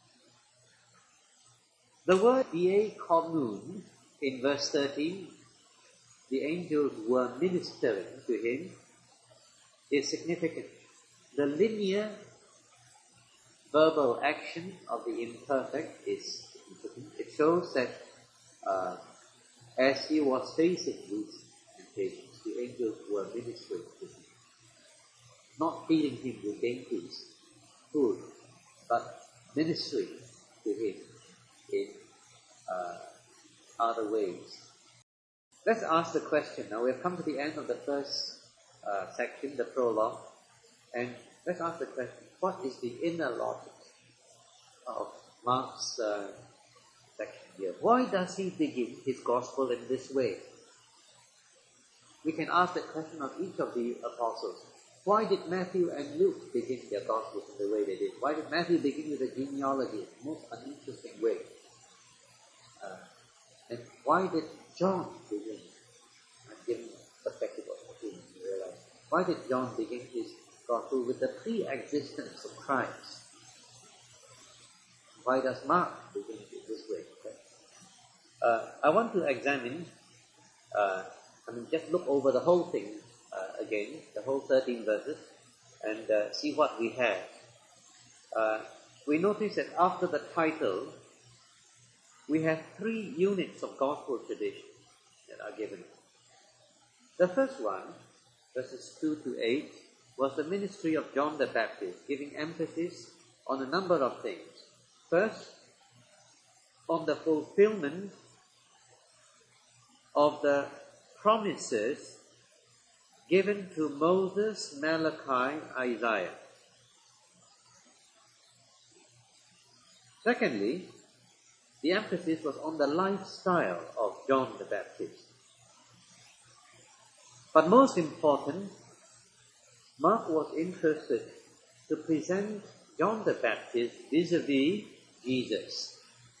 A: The word die commune in verse thirteen, the angels were ministering to him, is significant. The linear verbal action of the imperfect is significant. It shows that uh, as he was facing these temptations, the angels were ministering to him. Not feeding him with dainties, food, but ministering to him in uh, other ways. Let's ask the question now. We've come to the end of the first uh, section, the prologue, and let's ask the question, what is the inner logic of Mark's uh, section here? Why does he begin his gospel in this way? We can ask that question of each of the apostles. Why did Matthew and Luke begin their gospels in the way they did? Why did Matthew begin with a genealogy in the most uninteresting way? Uh, and why did John begin? I'm giving a perspective of the humans, you realize. Why did John begin his gospel with the pre-existence of Christ? Why does Mark begin it this way? Okay? Uh, I want to examine, uh, I mean, just look over the whole thing uh, again, the whole thirteen verses, and uh, see what we have. Uh, we notice that after the title, we have three units of gospel tradition that are given. The first one, verses two to eight, was the ministry of John the Baptist, giving emphasis on a number of things. First, on the fulfillment of the promises given to Moses, Malachi, Isaiah. Secondly, the emphasis was on the lifestyle of John the Baptist. But most important, Mark was interested to present John the Baptist vis-a-vis Jesus.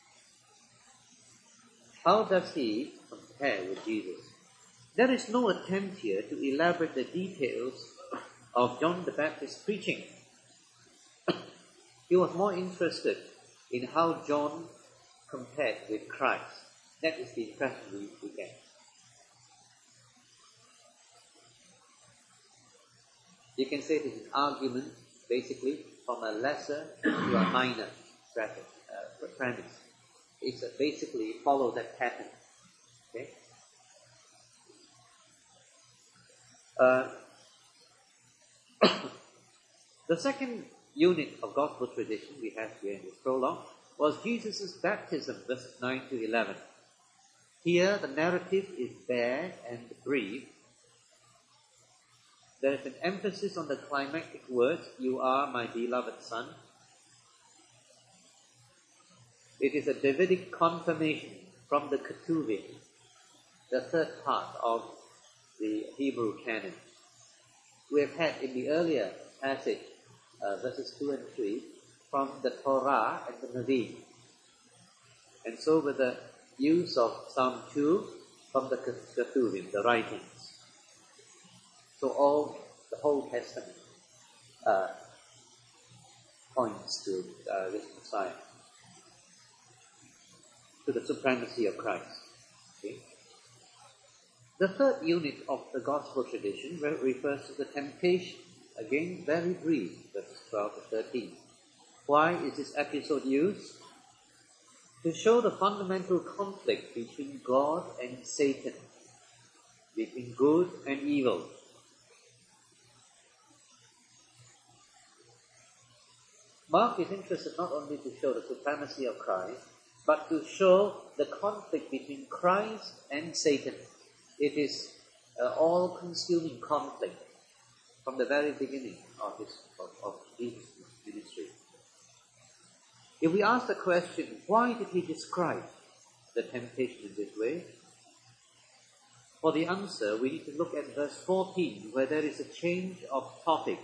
A: How does he compare with Jesus? There is no attempt here to elaborate the details of John the Baptist's preaching. He was more interested in how John compared with Christ. That is the impression we, we get. You can say it is an argument, basically, from a lesser to a minor uh, premise. It's a, basically follow that pattern. Okay. Uh, the second unit of gospel tradition we have here in this prologue was Jesus' baptism, verses nine to eleven. Here the narrative is bare and brief. There is an emphasis on the climactic words, "You are my beloved Son." It is a Davidic confirmation from the Ketuvim, the third part of the Hebrew canon. We have had in the earlier passage, uh, verses two and three, from the Torah and the Nevi'im. And so with the use of Psalm two from the Ketuvim, the writings. So all, the whole Testament uh, points to uh, this Messiah, to the supremacy of Christ. Okay? The third unit of the Gospel tradition refers to the temptation. Again, very brief, verses twelve to thirteen. Why is this episode used? To show the fundamental conflict between God and Satan, between good and evil. Mark is interested not only to show the supremacy of Christ, but to show the conflict between Christ and Satan. It is an all-consuming conflict from the very beginning of, his, of, of Jesus' ministry. If we ask the question, why did he describe the temptation in this way? For the answer, we need to look at verse fourteen, where there is a change of topic.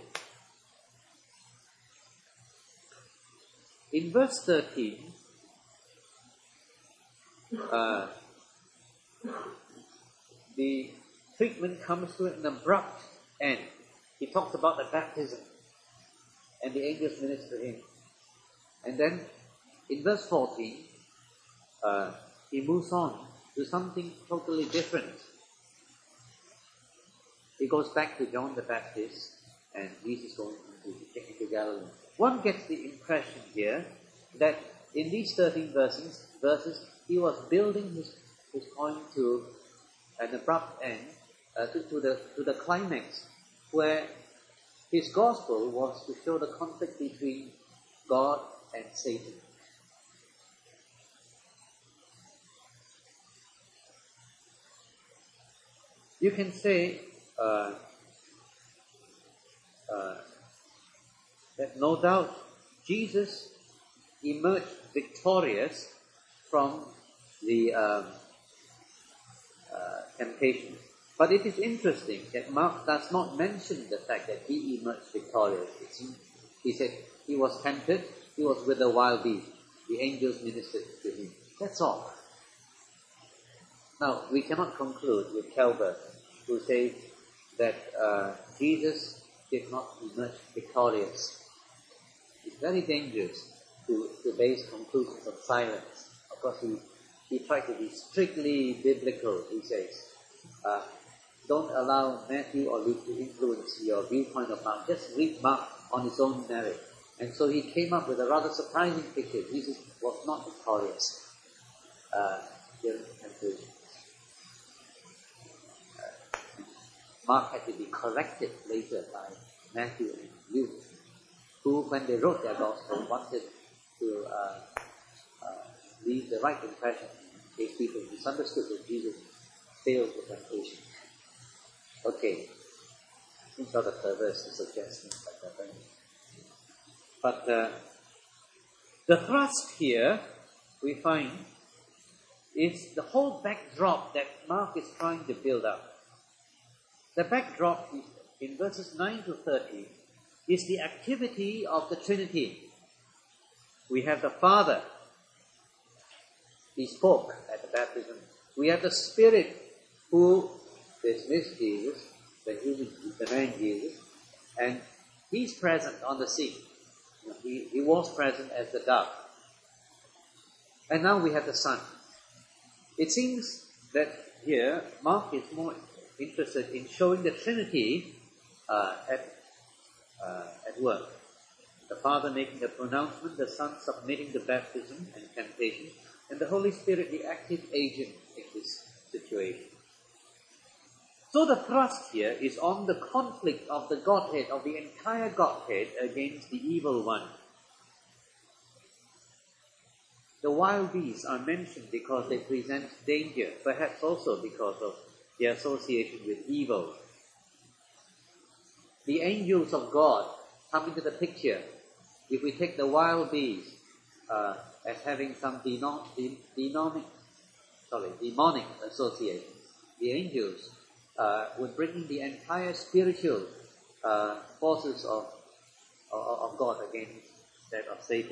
A: In verse thirteen, uh, the treatment comes to an abrupt end. He talks about the baptism, and the angels minister to him. And then, in verse fourteen, uh, he moves on to something totally different. He goes back to John the Baptist, and Jesus goes into, into Galilee. One gets the impression here that in these thirteen verses, verses he was building his, his point to an abrupt end, uh, to, to, the, to the climax, where his gospel was to show the conflict between God and Satan. You can say uh, uh, that no doubt Jesus emerged victorious from the um, uh, temptation. But it is interesting that Mark does not mention the fact that he emerged victorious. He said he was tempted, he was with the wild beast. The angels ministered to him. That's all. Now, we cannot conclude with Calvert, who says that uh, Jesus did not emerge victorious. It's very dangerous to, to base conclusions on silence. Of course, he, he tried to be strictly biblical, he says. Uh, don't allow Matthew or Luke to influence your viewpoint of Mark. Just read Mark on his own merit. And so he came up with a rather surprising picture. Jesus was not victorious uh, during the temptation. Uh, Mark had to be corrected later by Matthew and Luke, who, when they wrote their gospel, wanted to uh, uh, leave the right impression. These people misunderstood that Jesus failed the temptation. Okay, seems rather perverse to suggest things like that. But uh, the thrust here, we find, is the whole backdrop that Mark is trying to build up. The backdrop is, in verses nine to thirteen, is the activity of the Trinity. We have the Father. He spoke at the baptism. We have the Spirit who dismissed Jesus, the human, the man Jesus, and he's present on the scene. He, he was present as the dove. And now we have the Son. It seems that here Mark is more interested in showing the Trinity uh, at, uh, at work. The Father making the pronouncement, the Son submitting the baptism and temptation, and the Holy Spirit the active agent in this situation. So the thrust here is on the conflict of the Godhead, of the entire Godhead against the evil one. The wild beasts are mentioned because they present danger, perhaps also because of their association with evil. The angels of God come into the picture. If we take the wild beasts uh, as having some denom- de- demonic, sorry, demonic associations, the angels uh, would bring in the entire spiritual uh, forces of, of of God against that of Satan.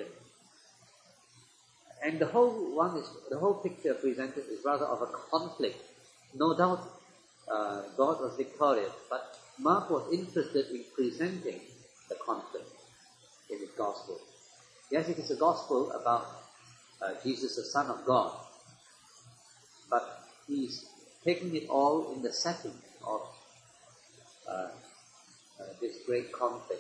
A: And the whole one is the whole picture presented is rather of a conflict no doubt uh, God was victorious, but Mark was interested in presenting the conflict in his gospel. Yes, it is a gospel about uh, Jesus, the Son of God, but he's taking it all in the setting of uh, uh, this great conflict.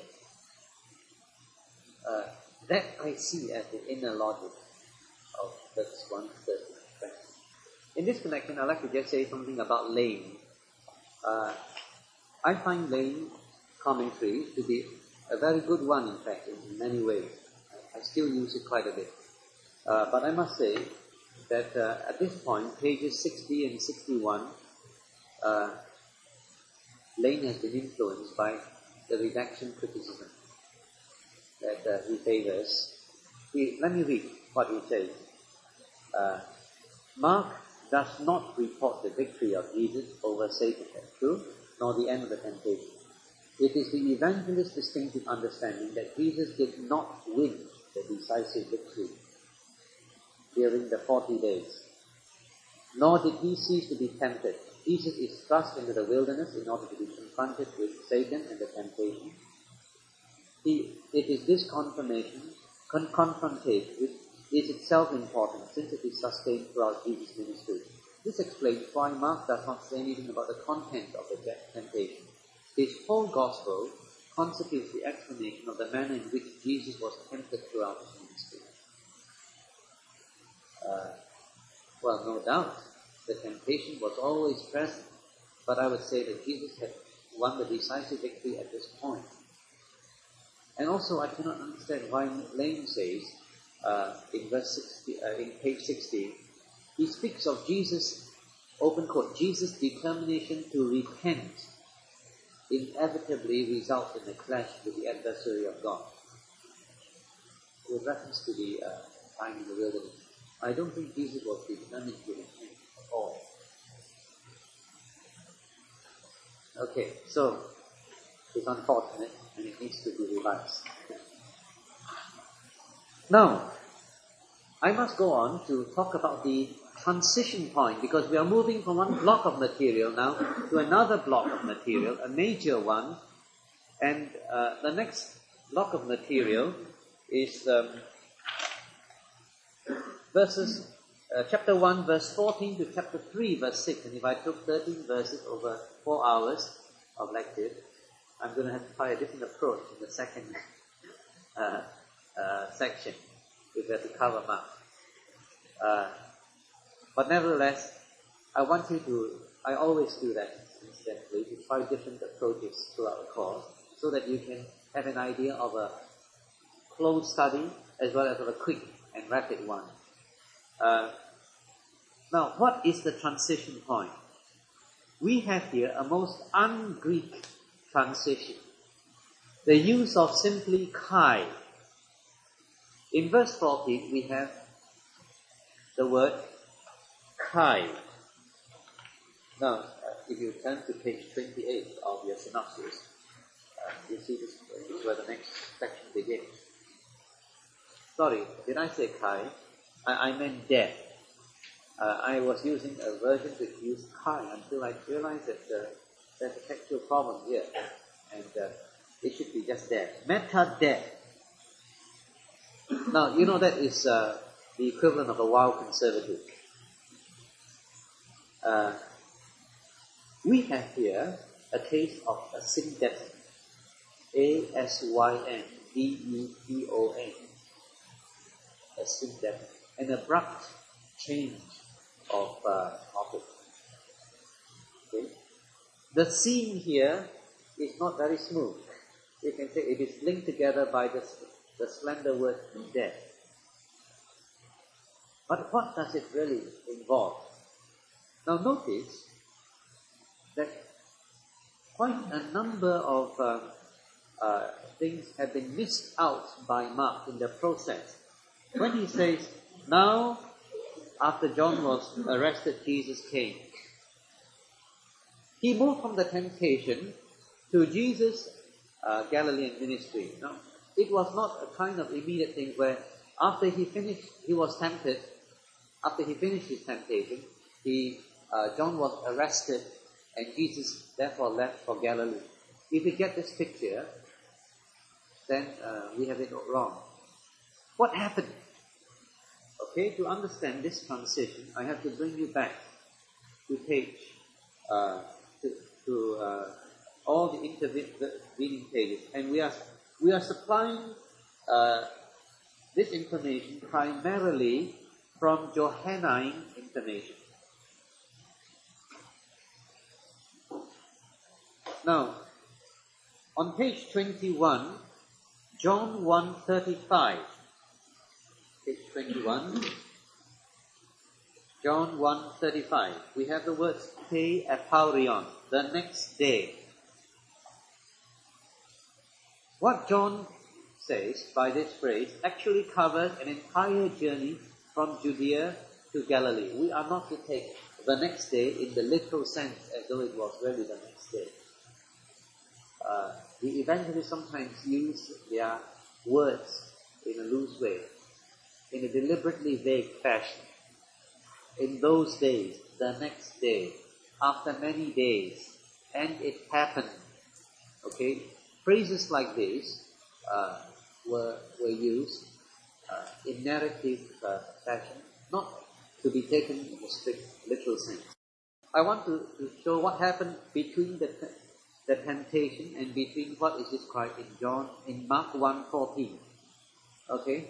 A: Uh, that I see as the inner logic of verse one to thirty. In this connection, I'd like to just say something about Lane. Uh, I find Lane commentary to be a very good one, in fact, in many ways. I still use it quite a bit. Uh, but I must say that uh, at this point, pages sixty and sixty-one, uh, Lane has been influenced by the redaction criticism that uh, he favors. He, let me read what he says. Uh, Mark does not report the victory of Jesus over Satan, that's true, nor the end of the temptation. It is the evangelist's distinctive understanding that Jesus did not win the decisive victory during the forty days, nor did he cease to be tempted. Jesus is thrust into the wilderness in order to be confronted with Satan and the temptation. He, it is this confirmation, con- confrontation, which is itself important since it is sustained throughout Jesus' ministry. This explains why Mark does not say anything about the content of the temptation. His whole gospel constitutes the explanation of the manner in which Jesus was tempted throughout his ministry. Uh, well, no doubt, the temptation was always present, but I would say that Jesus had won the decisive victory at this point. And also, I cannot understand why Lane says uh, in verse sixty, uh, in page sixty, he speaks of Jesus, open quote, Jesus' determination to repent inevitably results in a clash with the adversary of God. With reference to the uh, time in the wilderness, I don't think Jesus was determined to repent at all. Okay, so it's unfortunate and it needs to be revised. Now, I must go on to talk about the transition point, because we are moving from one block of material now to another block of material, a major one, and uh, the next block of material is um, verses, uh, chapter one, verse fourteen to chapter three, verse six. And if I took thirteen verses over four hours of lecture, I'm going to have to try a different approach in the second uh, uh, section, if we have to cover Mark. Uh, but nevertheless, I want you to, I always do that incidentally, to try different approaches throughout the course, so that you can have an idea of a close study as well as of a quick and rapid one. Uh, now, what is the transition point? We have here a most un-Greek transition. The use of simply kai. In verse fourteen, we have the word kai. Now, uh, if you turn to page twenty-eight of your synopsis, uh, you see this, uh, this is where the next section begins. Sorry, did I say kai? I, I meant death. Uh, I was using a version which used kai until I realized that uh, there's a textual problem here, and uh, it should be just death. Meta death. Now, you know that is uh, the equivalent of a wild conservative. Uh, we have here a case of a syndesmon. A S Y N D E P O N. A syndesmon. An abrupt change of uh, topic. Okay? The scene here is not very smooth. You can say it is linked together by the, the slender word death. But what does it really involve? Now notice that quite a number of uh, uh, things have been missed out by Mark in the process. When he says, now after John was arrested, Jesus came. He moved from the temptation to Jesus' uh, Galilean ministry. Now, it was not a kind of immediate thing where after he finished, he was tempted, after he finished his temptation, he uh, John was arrested and Jesus therefore left for Galilee. If we get this picture, then uh, we have it wrong. What happened? Okay, to understand this transition, I have to bring you back to page, uh, to, to uh, all the intervening pages. And we are, we are supplying uh, this information primarily from Johannine information. Now, on page twenty-one, John one thirty-five. Page twenty-one, John one thirty-five. We have the words "te apourion," the next day. What John says by this phrase actually covers an entire journey from Judea to Galilee. We are not to take the next day in the literal sense as though it was really the next day. Uh, the evangelists sometimes use their words in a loose way, in a deliberately vague fashion. In those days, the next day, after many days, and it happened. Okay, phrases like this uh, were were used uh, in narrative uh, fashion, not to be taken in a strict literal sense. I want to, to show what happened between the the temptation and between what is described in John in Mark one fourteen. Okay.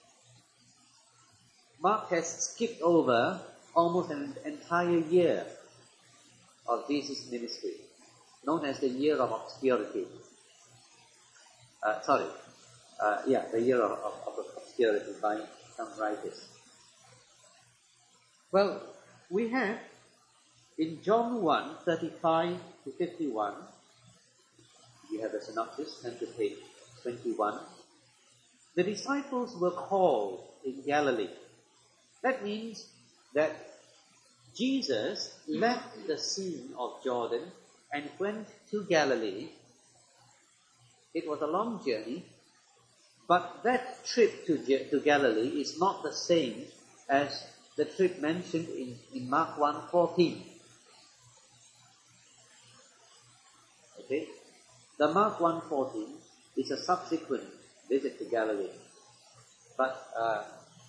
A: Mark has skipped over almost an entire year of Jesus' ministry, known as the year of obscurity. Uh, sorry, uh, yeah, the year of, of, of obscurity by some writers. Well, we have in John one thirty-five to fifty-one, we have a synopsis, turn to page twenty-one. The disciples were called in Galilee. That means that Jesus left the Sea of Jordan and went to Galilee. It was a long journey, but that trip to, to Galilee is not the same as the trip mentioned in, in Mark one fourteen. Okay? The Mark one fourteen is a subsequent visit to Galilee. But uh,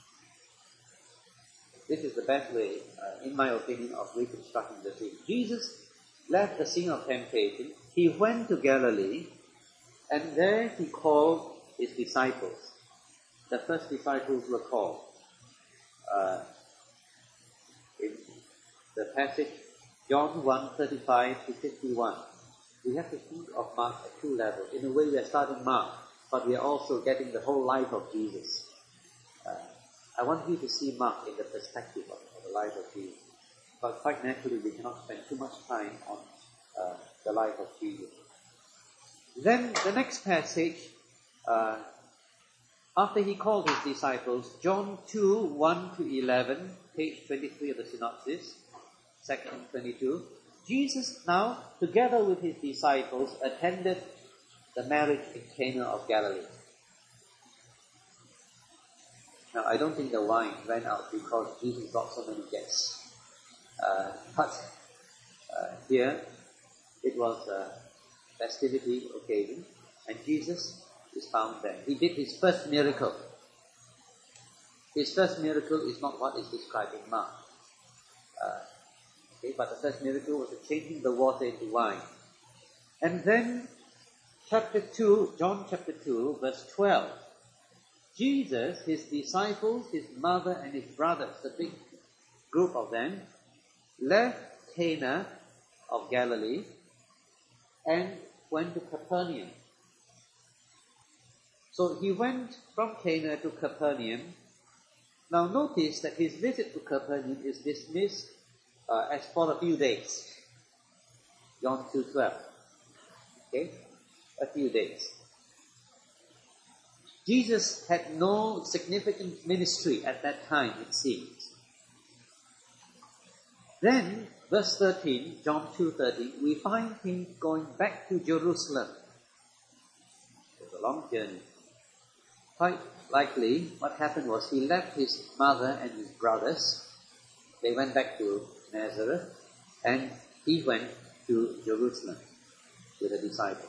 A: this is the best way, uh, in my opinion, of reconstructing the scene. Jesus left the scene of temptation. He went to Galilee, and there he called his disciples. The first disciples were called. Uh, in the passage, John one thirty-five to fifty-one. We have to think of Mark at two levels. In a way, we are starting Mark, but we are also getting the whole life of Jesus. Uh, I want you to see Mark in the perspective of, of the life of Jesus. But quite naturally, we cannot spend too much time on uh, the life of Jesus. Then the next passage, uh, after he called his disciples, John two, one to eleven, page twenty-three of the synopsis, section twenty-two. Jesus now, together with his disciples, attended the marriage in Cana of Galilee. Now, I don't think the wine ran out because Jesus got so many guests. Uh, but uh, here, it was a festivity occasion, and Jesus is found there. He did his first miracle. His first miracle is not what is described in Mark. Uh, okay, but the first miracle was the changing the water into wine. And then, chapter two, John chapter two, verse twelve. Jesus, his disciples, his mother, and his brothers, the big group of them, left Cana of Galilee and went to Capernaum. So he went from Cana to Capernaum. Now notice that his visit to Capernaum is dismissed uh, as for a few days. John two twelve. Okay? A few days. Jesus had no significant ministry at that time, it seems. Then, verse thirteen, John two thirteen, we find him going back to Jerusalem. It was a long journey. Quite likely, what happened was he left his mother and his brothers. They went back to Nazareth, and he went to Jerusalem with the disciples.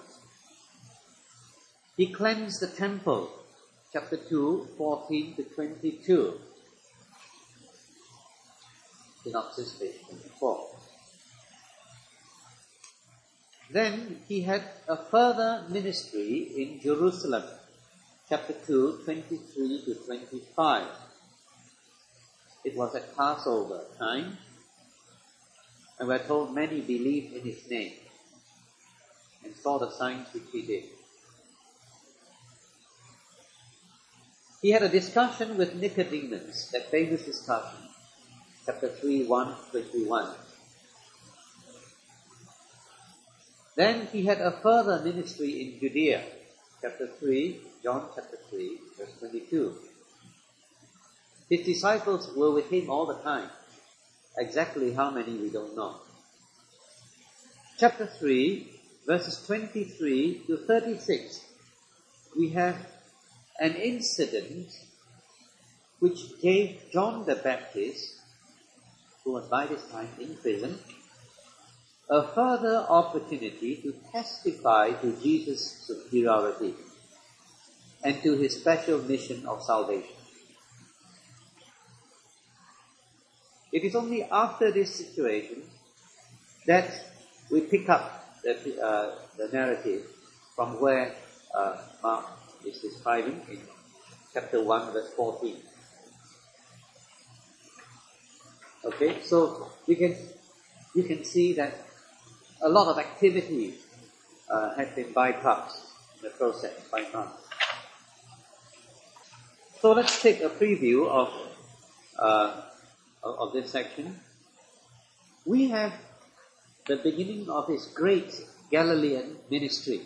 A: He cleansed the temple, chapter two, fourteen to twenty-two. Synopsis, page twenty-four. Then he had a further ministry in Jerusalem, chapter two, twenty-three to twenty-five. It was at Passover time, and we're told many believed in his name and saw the signs which he did. He had a discussion with Nicodemus, that famous discussion, chapter three, one to twenty-one. Then he had a further ministry in Judea, chapter three, John chapter three, verse twenty-two. His disciples were with him all the time. Exactly how many we don't know. Chapter three, verses twenty-three to thirty-six, we have an incident which gave John the Baptist, who was by this time in prison, a further opportunity to testify to Jesus' superiority and to his special mission of salvation. It is only after this situation that we pick up the, uh, the narrative from where uh, Mark is describing in chapter one, verse fourteen. Okay, so you can you can see that a lot of activity uh, had been bypassed in the process by Mark. So let's take a preview of uh, of, of this section. We have the beginning of his great Galilean ministry.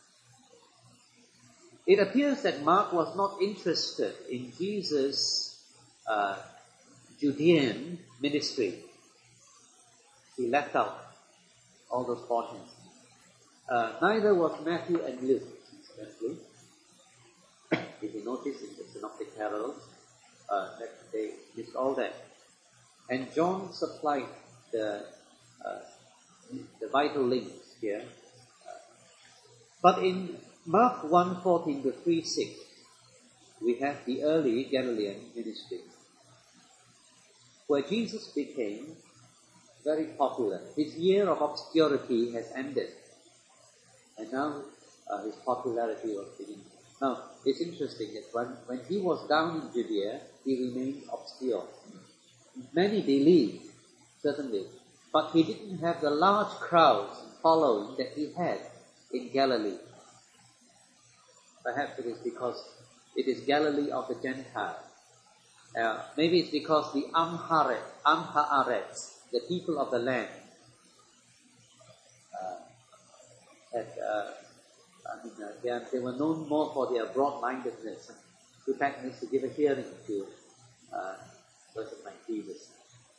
A: It appears that Mark was not interested in Jesus' uh, Judean ministry. He left out all those portions. Uh, neither was Matthew and Luke, incidentally. If you notice in the Synoptic Heralds, uh, that they list all that. And John supplied the uh, the vital links here. Uh, but in Mark one, fourteen to three, six, we have the early Galilean ministry, where Jesus became very popular. His year of obscurity has ended, and now uh, his popularity was beginning. Now, it's interesting that when, when he was down in Judea, he remained obscure. Many believed, certainly, but he didn't have the large crowds following that he had in Galilee. Perhaps it is because it is Galilee of the Gentiles. Uh, maybe it's because the Amharet, Amhaaretz, the people of the land, uh, had, uh, I mean, uh, they, are, they were known more for their broad-mindedness and preparedness to give a hearing to uh, a person like Jesus.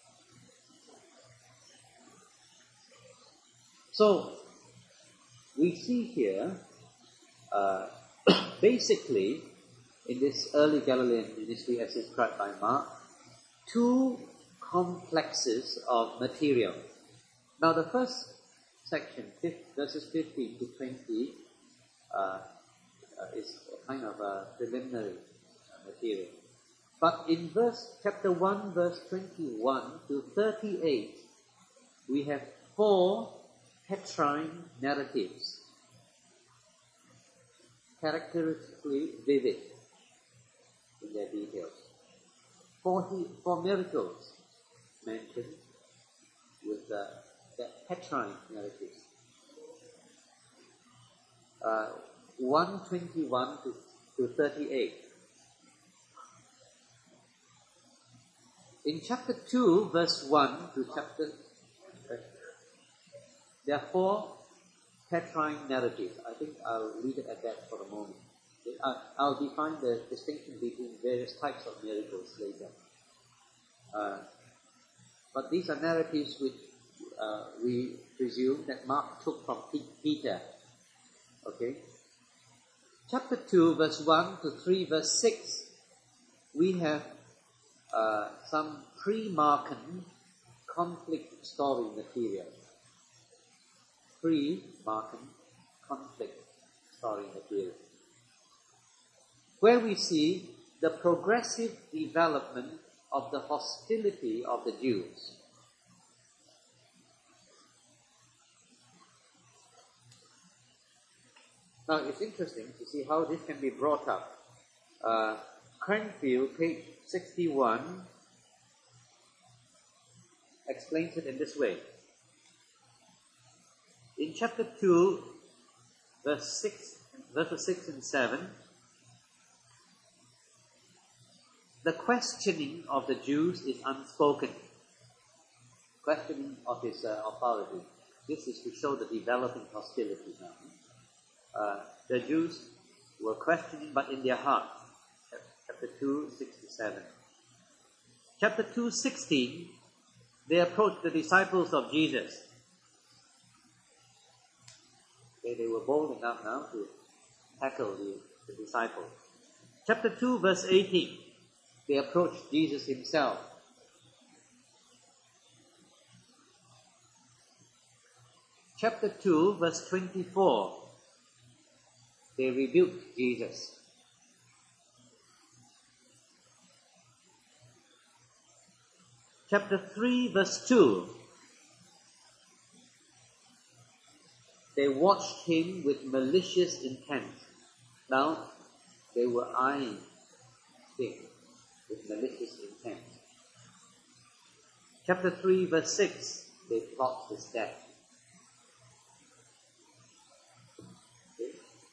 A: So, we see here, uh, basically, in this early Galilean ministry as described by Mark, two complexes of material. Now the first section, verses fifteen to twenty, uh, uh, is a kind of a preliminary uh, material. But in verse chapter one, verse twenty-one to thirty-eight, we have four Petrine narratives, characteristically vivid in their details. Four, four miracles mentioned with the, the Petrine narratives. Uh, one twenty-one to, to thirty-eight. In chapter two, verse one to chapter... Uh, there are four Petrine narratives. I think I'll leave it at that for a moment. I'll define the distinction between various types of miracles later. Uh, but these are narratives which uh, we presume that Mark took from Peter. Okay? Chapter two, verse one to three, verse six, we have uh, some pre-Markan conflict story material. Pre-Markan conflict story material, where we see the progressive development of the hostility of the Jews. Now, it's interesting to see how this can be brought up. Uh, Cranfield, page sixty-one, explains it in this way. In chapter two, verse six, verses six and seven, the questioning of the Jews is unspoken. Questioning of his uh, authority. This is to show the developing hostility now. Uh, the Jews were questioning, but in their heart. Chapter two, six to seven. Chapter two, sixteen, they approached the disciples of Jesus. Okay, they were bold enough now to tackle the, the disciples. Chapter two, verse eighteen, they approached Jesus himself. Chapter two, verse twenty-four, they rebuked Jesus. Chapter three, verse two, they watched him with malicious intent. Now, they were eyeing him with malicious intent. Chapter three, verse six, they plot his death. Okay.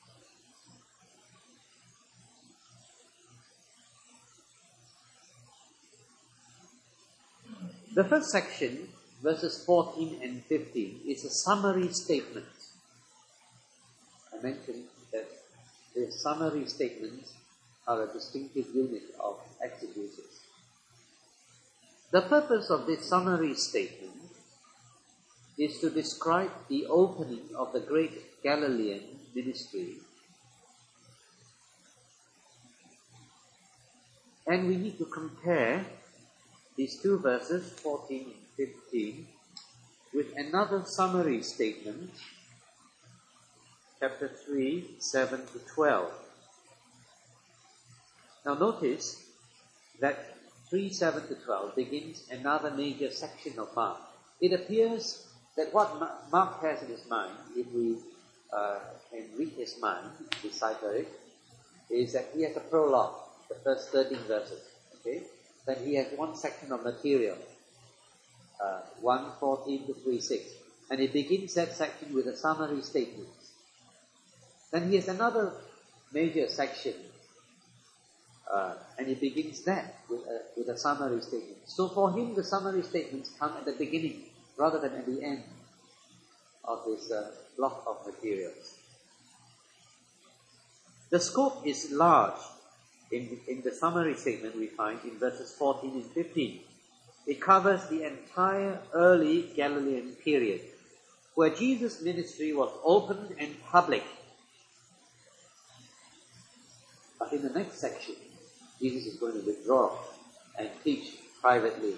A: The first section, verses fourteen and fifteen, is a summary statement. I mentioned that the summary statements are a distinctive unit of exegesis. The purpose of this summary statement is to describe the opening of the great Galilean ministry. And we need to compare these two verses, fourteen and fifteen, with another summary statement, chapter three, seven to twelve. Now notice that three, seven to twelve begins another major section of Mark. It appears that what Mark has in his mind, if we uh, can read his mind, decipher it, is that he has a prologue, the first thirteen verses. Okay? Then he has one section of material, uh, one fourteen to three six. And he begins that section with a summary statement. Then he has another major section, uh, and he begins that with a, with a summary statement. So for him, the summary statements come at the beginning rather than at the end of this uh, block of materials. The scope is large. In, in the summary statement we find in verses fourteen and fifteen. It covers the entire early Galilean period, where Jesus' ministry was open and public. But in the next section, Jesus is going to withdraw and teach privately.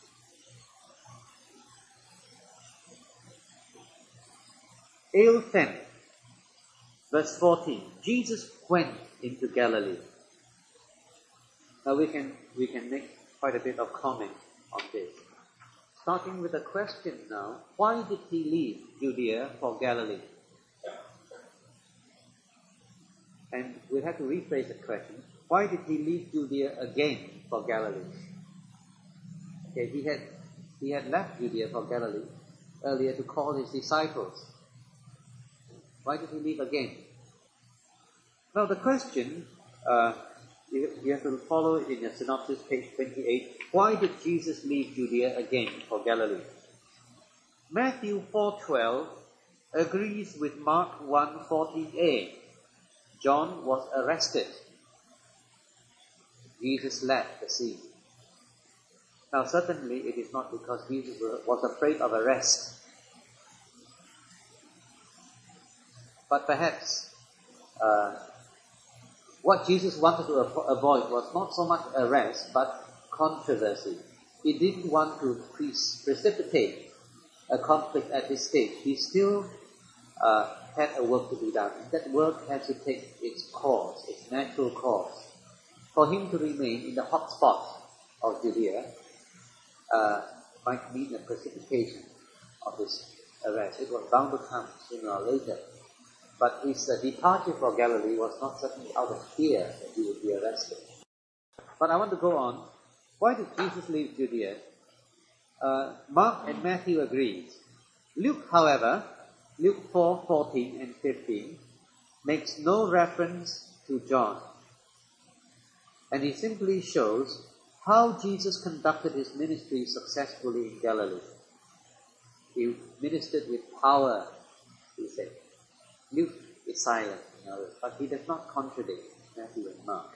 A: Ale ten, verse fourteen. Jesus went into Galilee. Now we can we can make quite a bit of comment on this. Starting with a question now, why did he leave Judea for Galilee? And we have to rephrase the question, why did he leave Judea again for Galilee? Okay, he had he had left Judea for Galilee earlier to call his disciples. Why did he leave again? Now the question uh, You, you have to follow it in your synopsis, page twenty-eight. Why did Jesus leave Judea again for Galilee? Matthew four twelve agrees with Mark one fourteen a. John was arrested. Jesus left the scene. Now certainly it is not because Jesus was afraid of arrest. But perhaps uh, what Jesus wanted to avoid was not so much arrest, but controversy. he didn't want to pre- precipitate a conflict at this stage. He still uh, had a work to be done. That work had to take its course, its natural course. For him to remain in the hot spot of Judea uh, might mean a precipitation of his arrest. It was bound to come sooner or later. But his uh, departure for Galilee was not certainly out of fear that he would be arrested. But I want to go on. Why did Jesus leave Judea? Uh, Mark and Matthew agreed. Luke, however, Luke four, fourteen and fifteen, makes no reference to John. And he simply shows how Jesus conducted his ministry successfully in Galilee. He ministered with power, he said. Luke is silent, you know, but he does not contradict Matthew and Mark.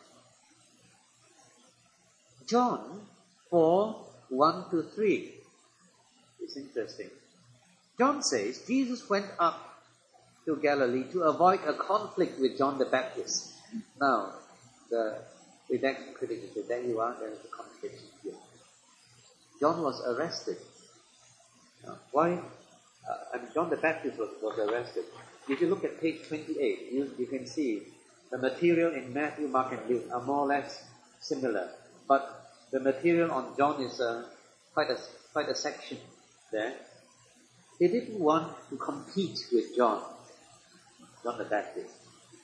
A: John four, one to three is interesting. John says Jesus went up to Galilee to avoid a conflict with John the Baptist. Now, the redaction critic said, there you are, there is a contradiction here. John was arrested. Now, why? Uh, I mean, John the Baptist was, was arrested. If you look at page twenty-eight, you, you can see the material in Matthew, Mark and Luke are more or less similar. But the material on John is uh, quite a quite a section there. They didn't want to compete with John, John the Baptist.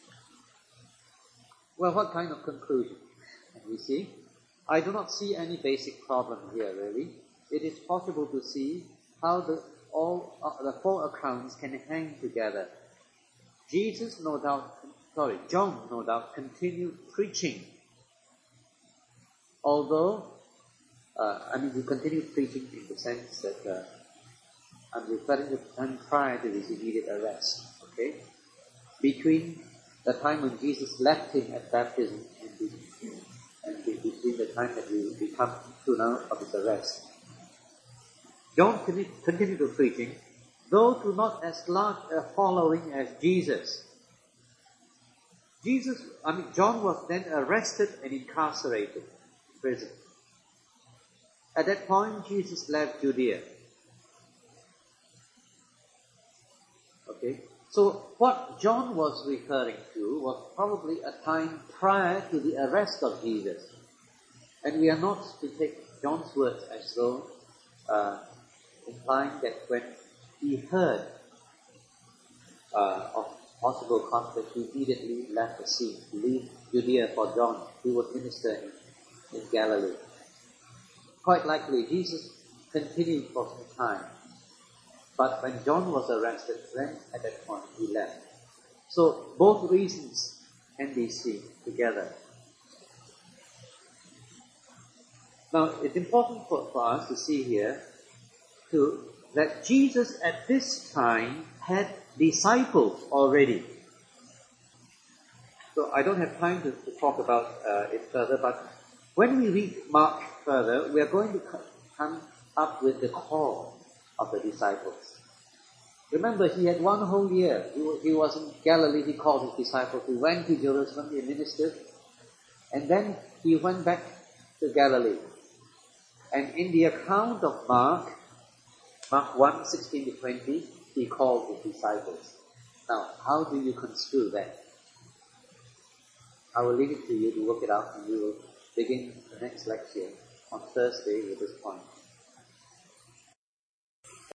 A: Well, what kind of conclusion can we see? I do not see any basic problem here, really. It is possible to see how the all uh, the four accounts can hang together. Jesus, no doubt, sorry, John, no doubt, continued preaching. Although, uh, I mean, he continued preaching in the sense that uh, I'm referring to the time prior to his immediate arrest. Okay, between the time when Jesus left him at baptism and, the, and the, between the time that we become to now of his arrest, John continued to preaching, though to not as large a following as Jesus. Jesus, I mean, John was then arrested and incarcerated in prison. At that point, Jesus left Judea. Okay, so what John was referring to was probably a time prior to the arrest of Jesus. And we are not to take John's words as though uh, implying that when he heard uh, of possible conflict, he immediately left the scene, to leave Judea for John, who would minister in, in Galilee. Quite likely, Jesus continued for some time. But when John was arrested, then at that point he left. So both reasons can be seen together. Now, it's important for, for us to see here too, that Jesus at this time had disciples already. So I don't have time to, to talk about uh, it further, but when we read Mark further, we are going to come up with the call of the disciples. Remember, he had one whole year. He was, he was in Galilee, he called his disciples. He went to Jerusalem, he ministered, and then he went back to Galilee. And in the account of Mark, Mark one, sixteen to twenty, he called his disciples. Now, how do you construe that? I will leave it to you to work it out, and we will begin the next lecture on Thursday with this point.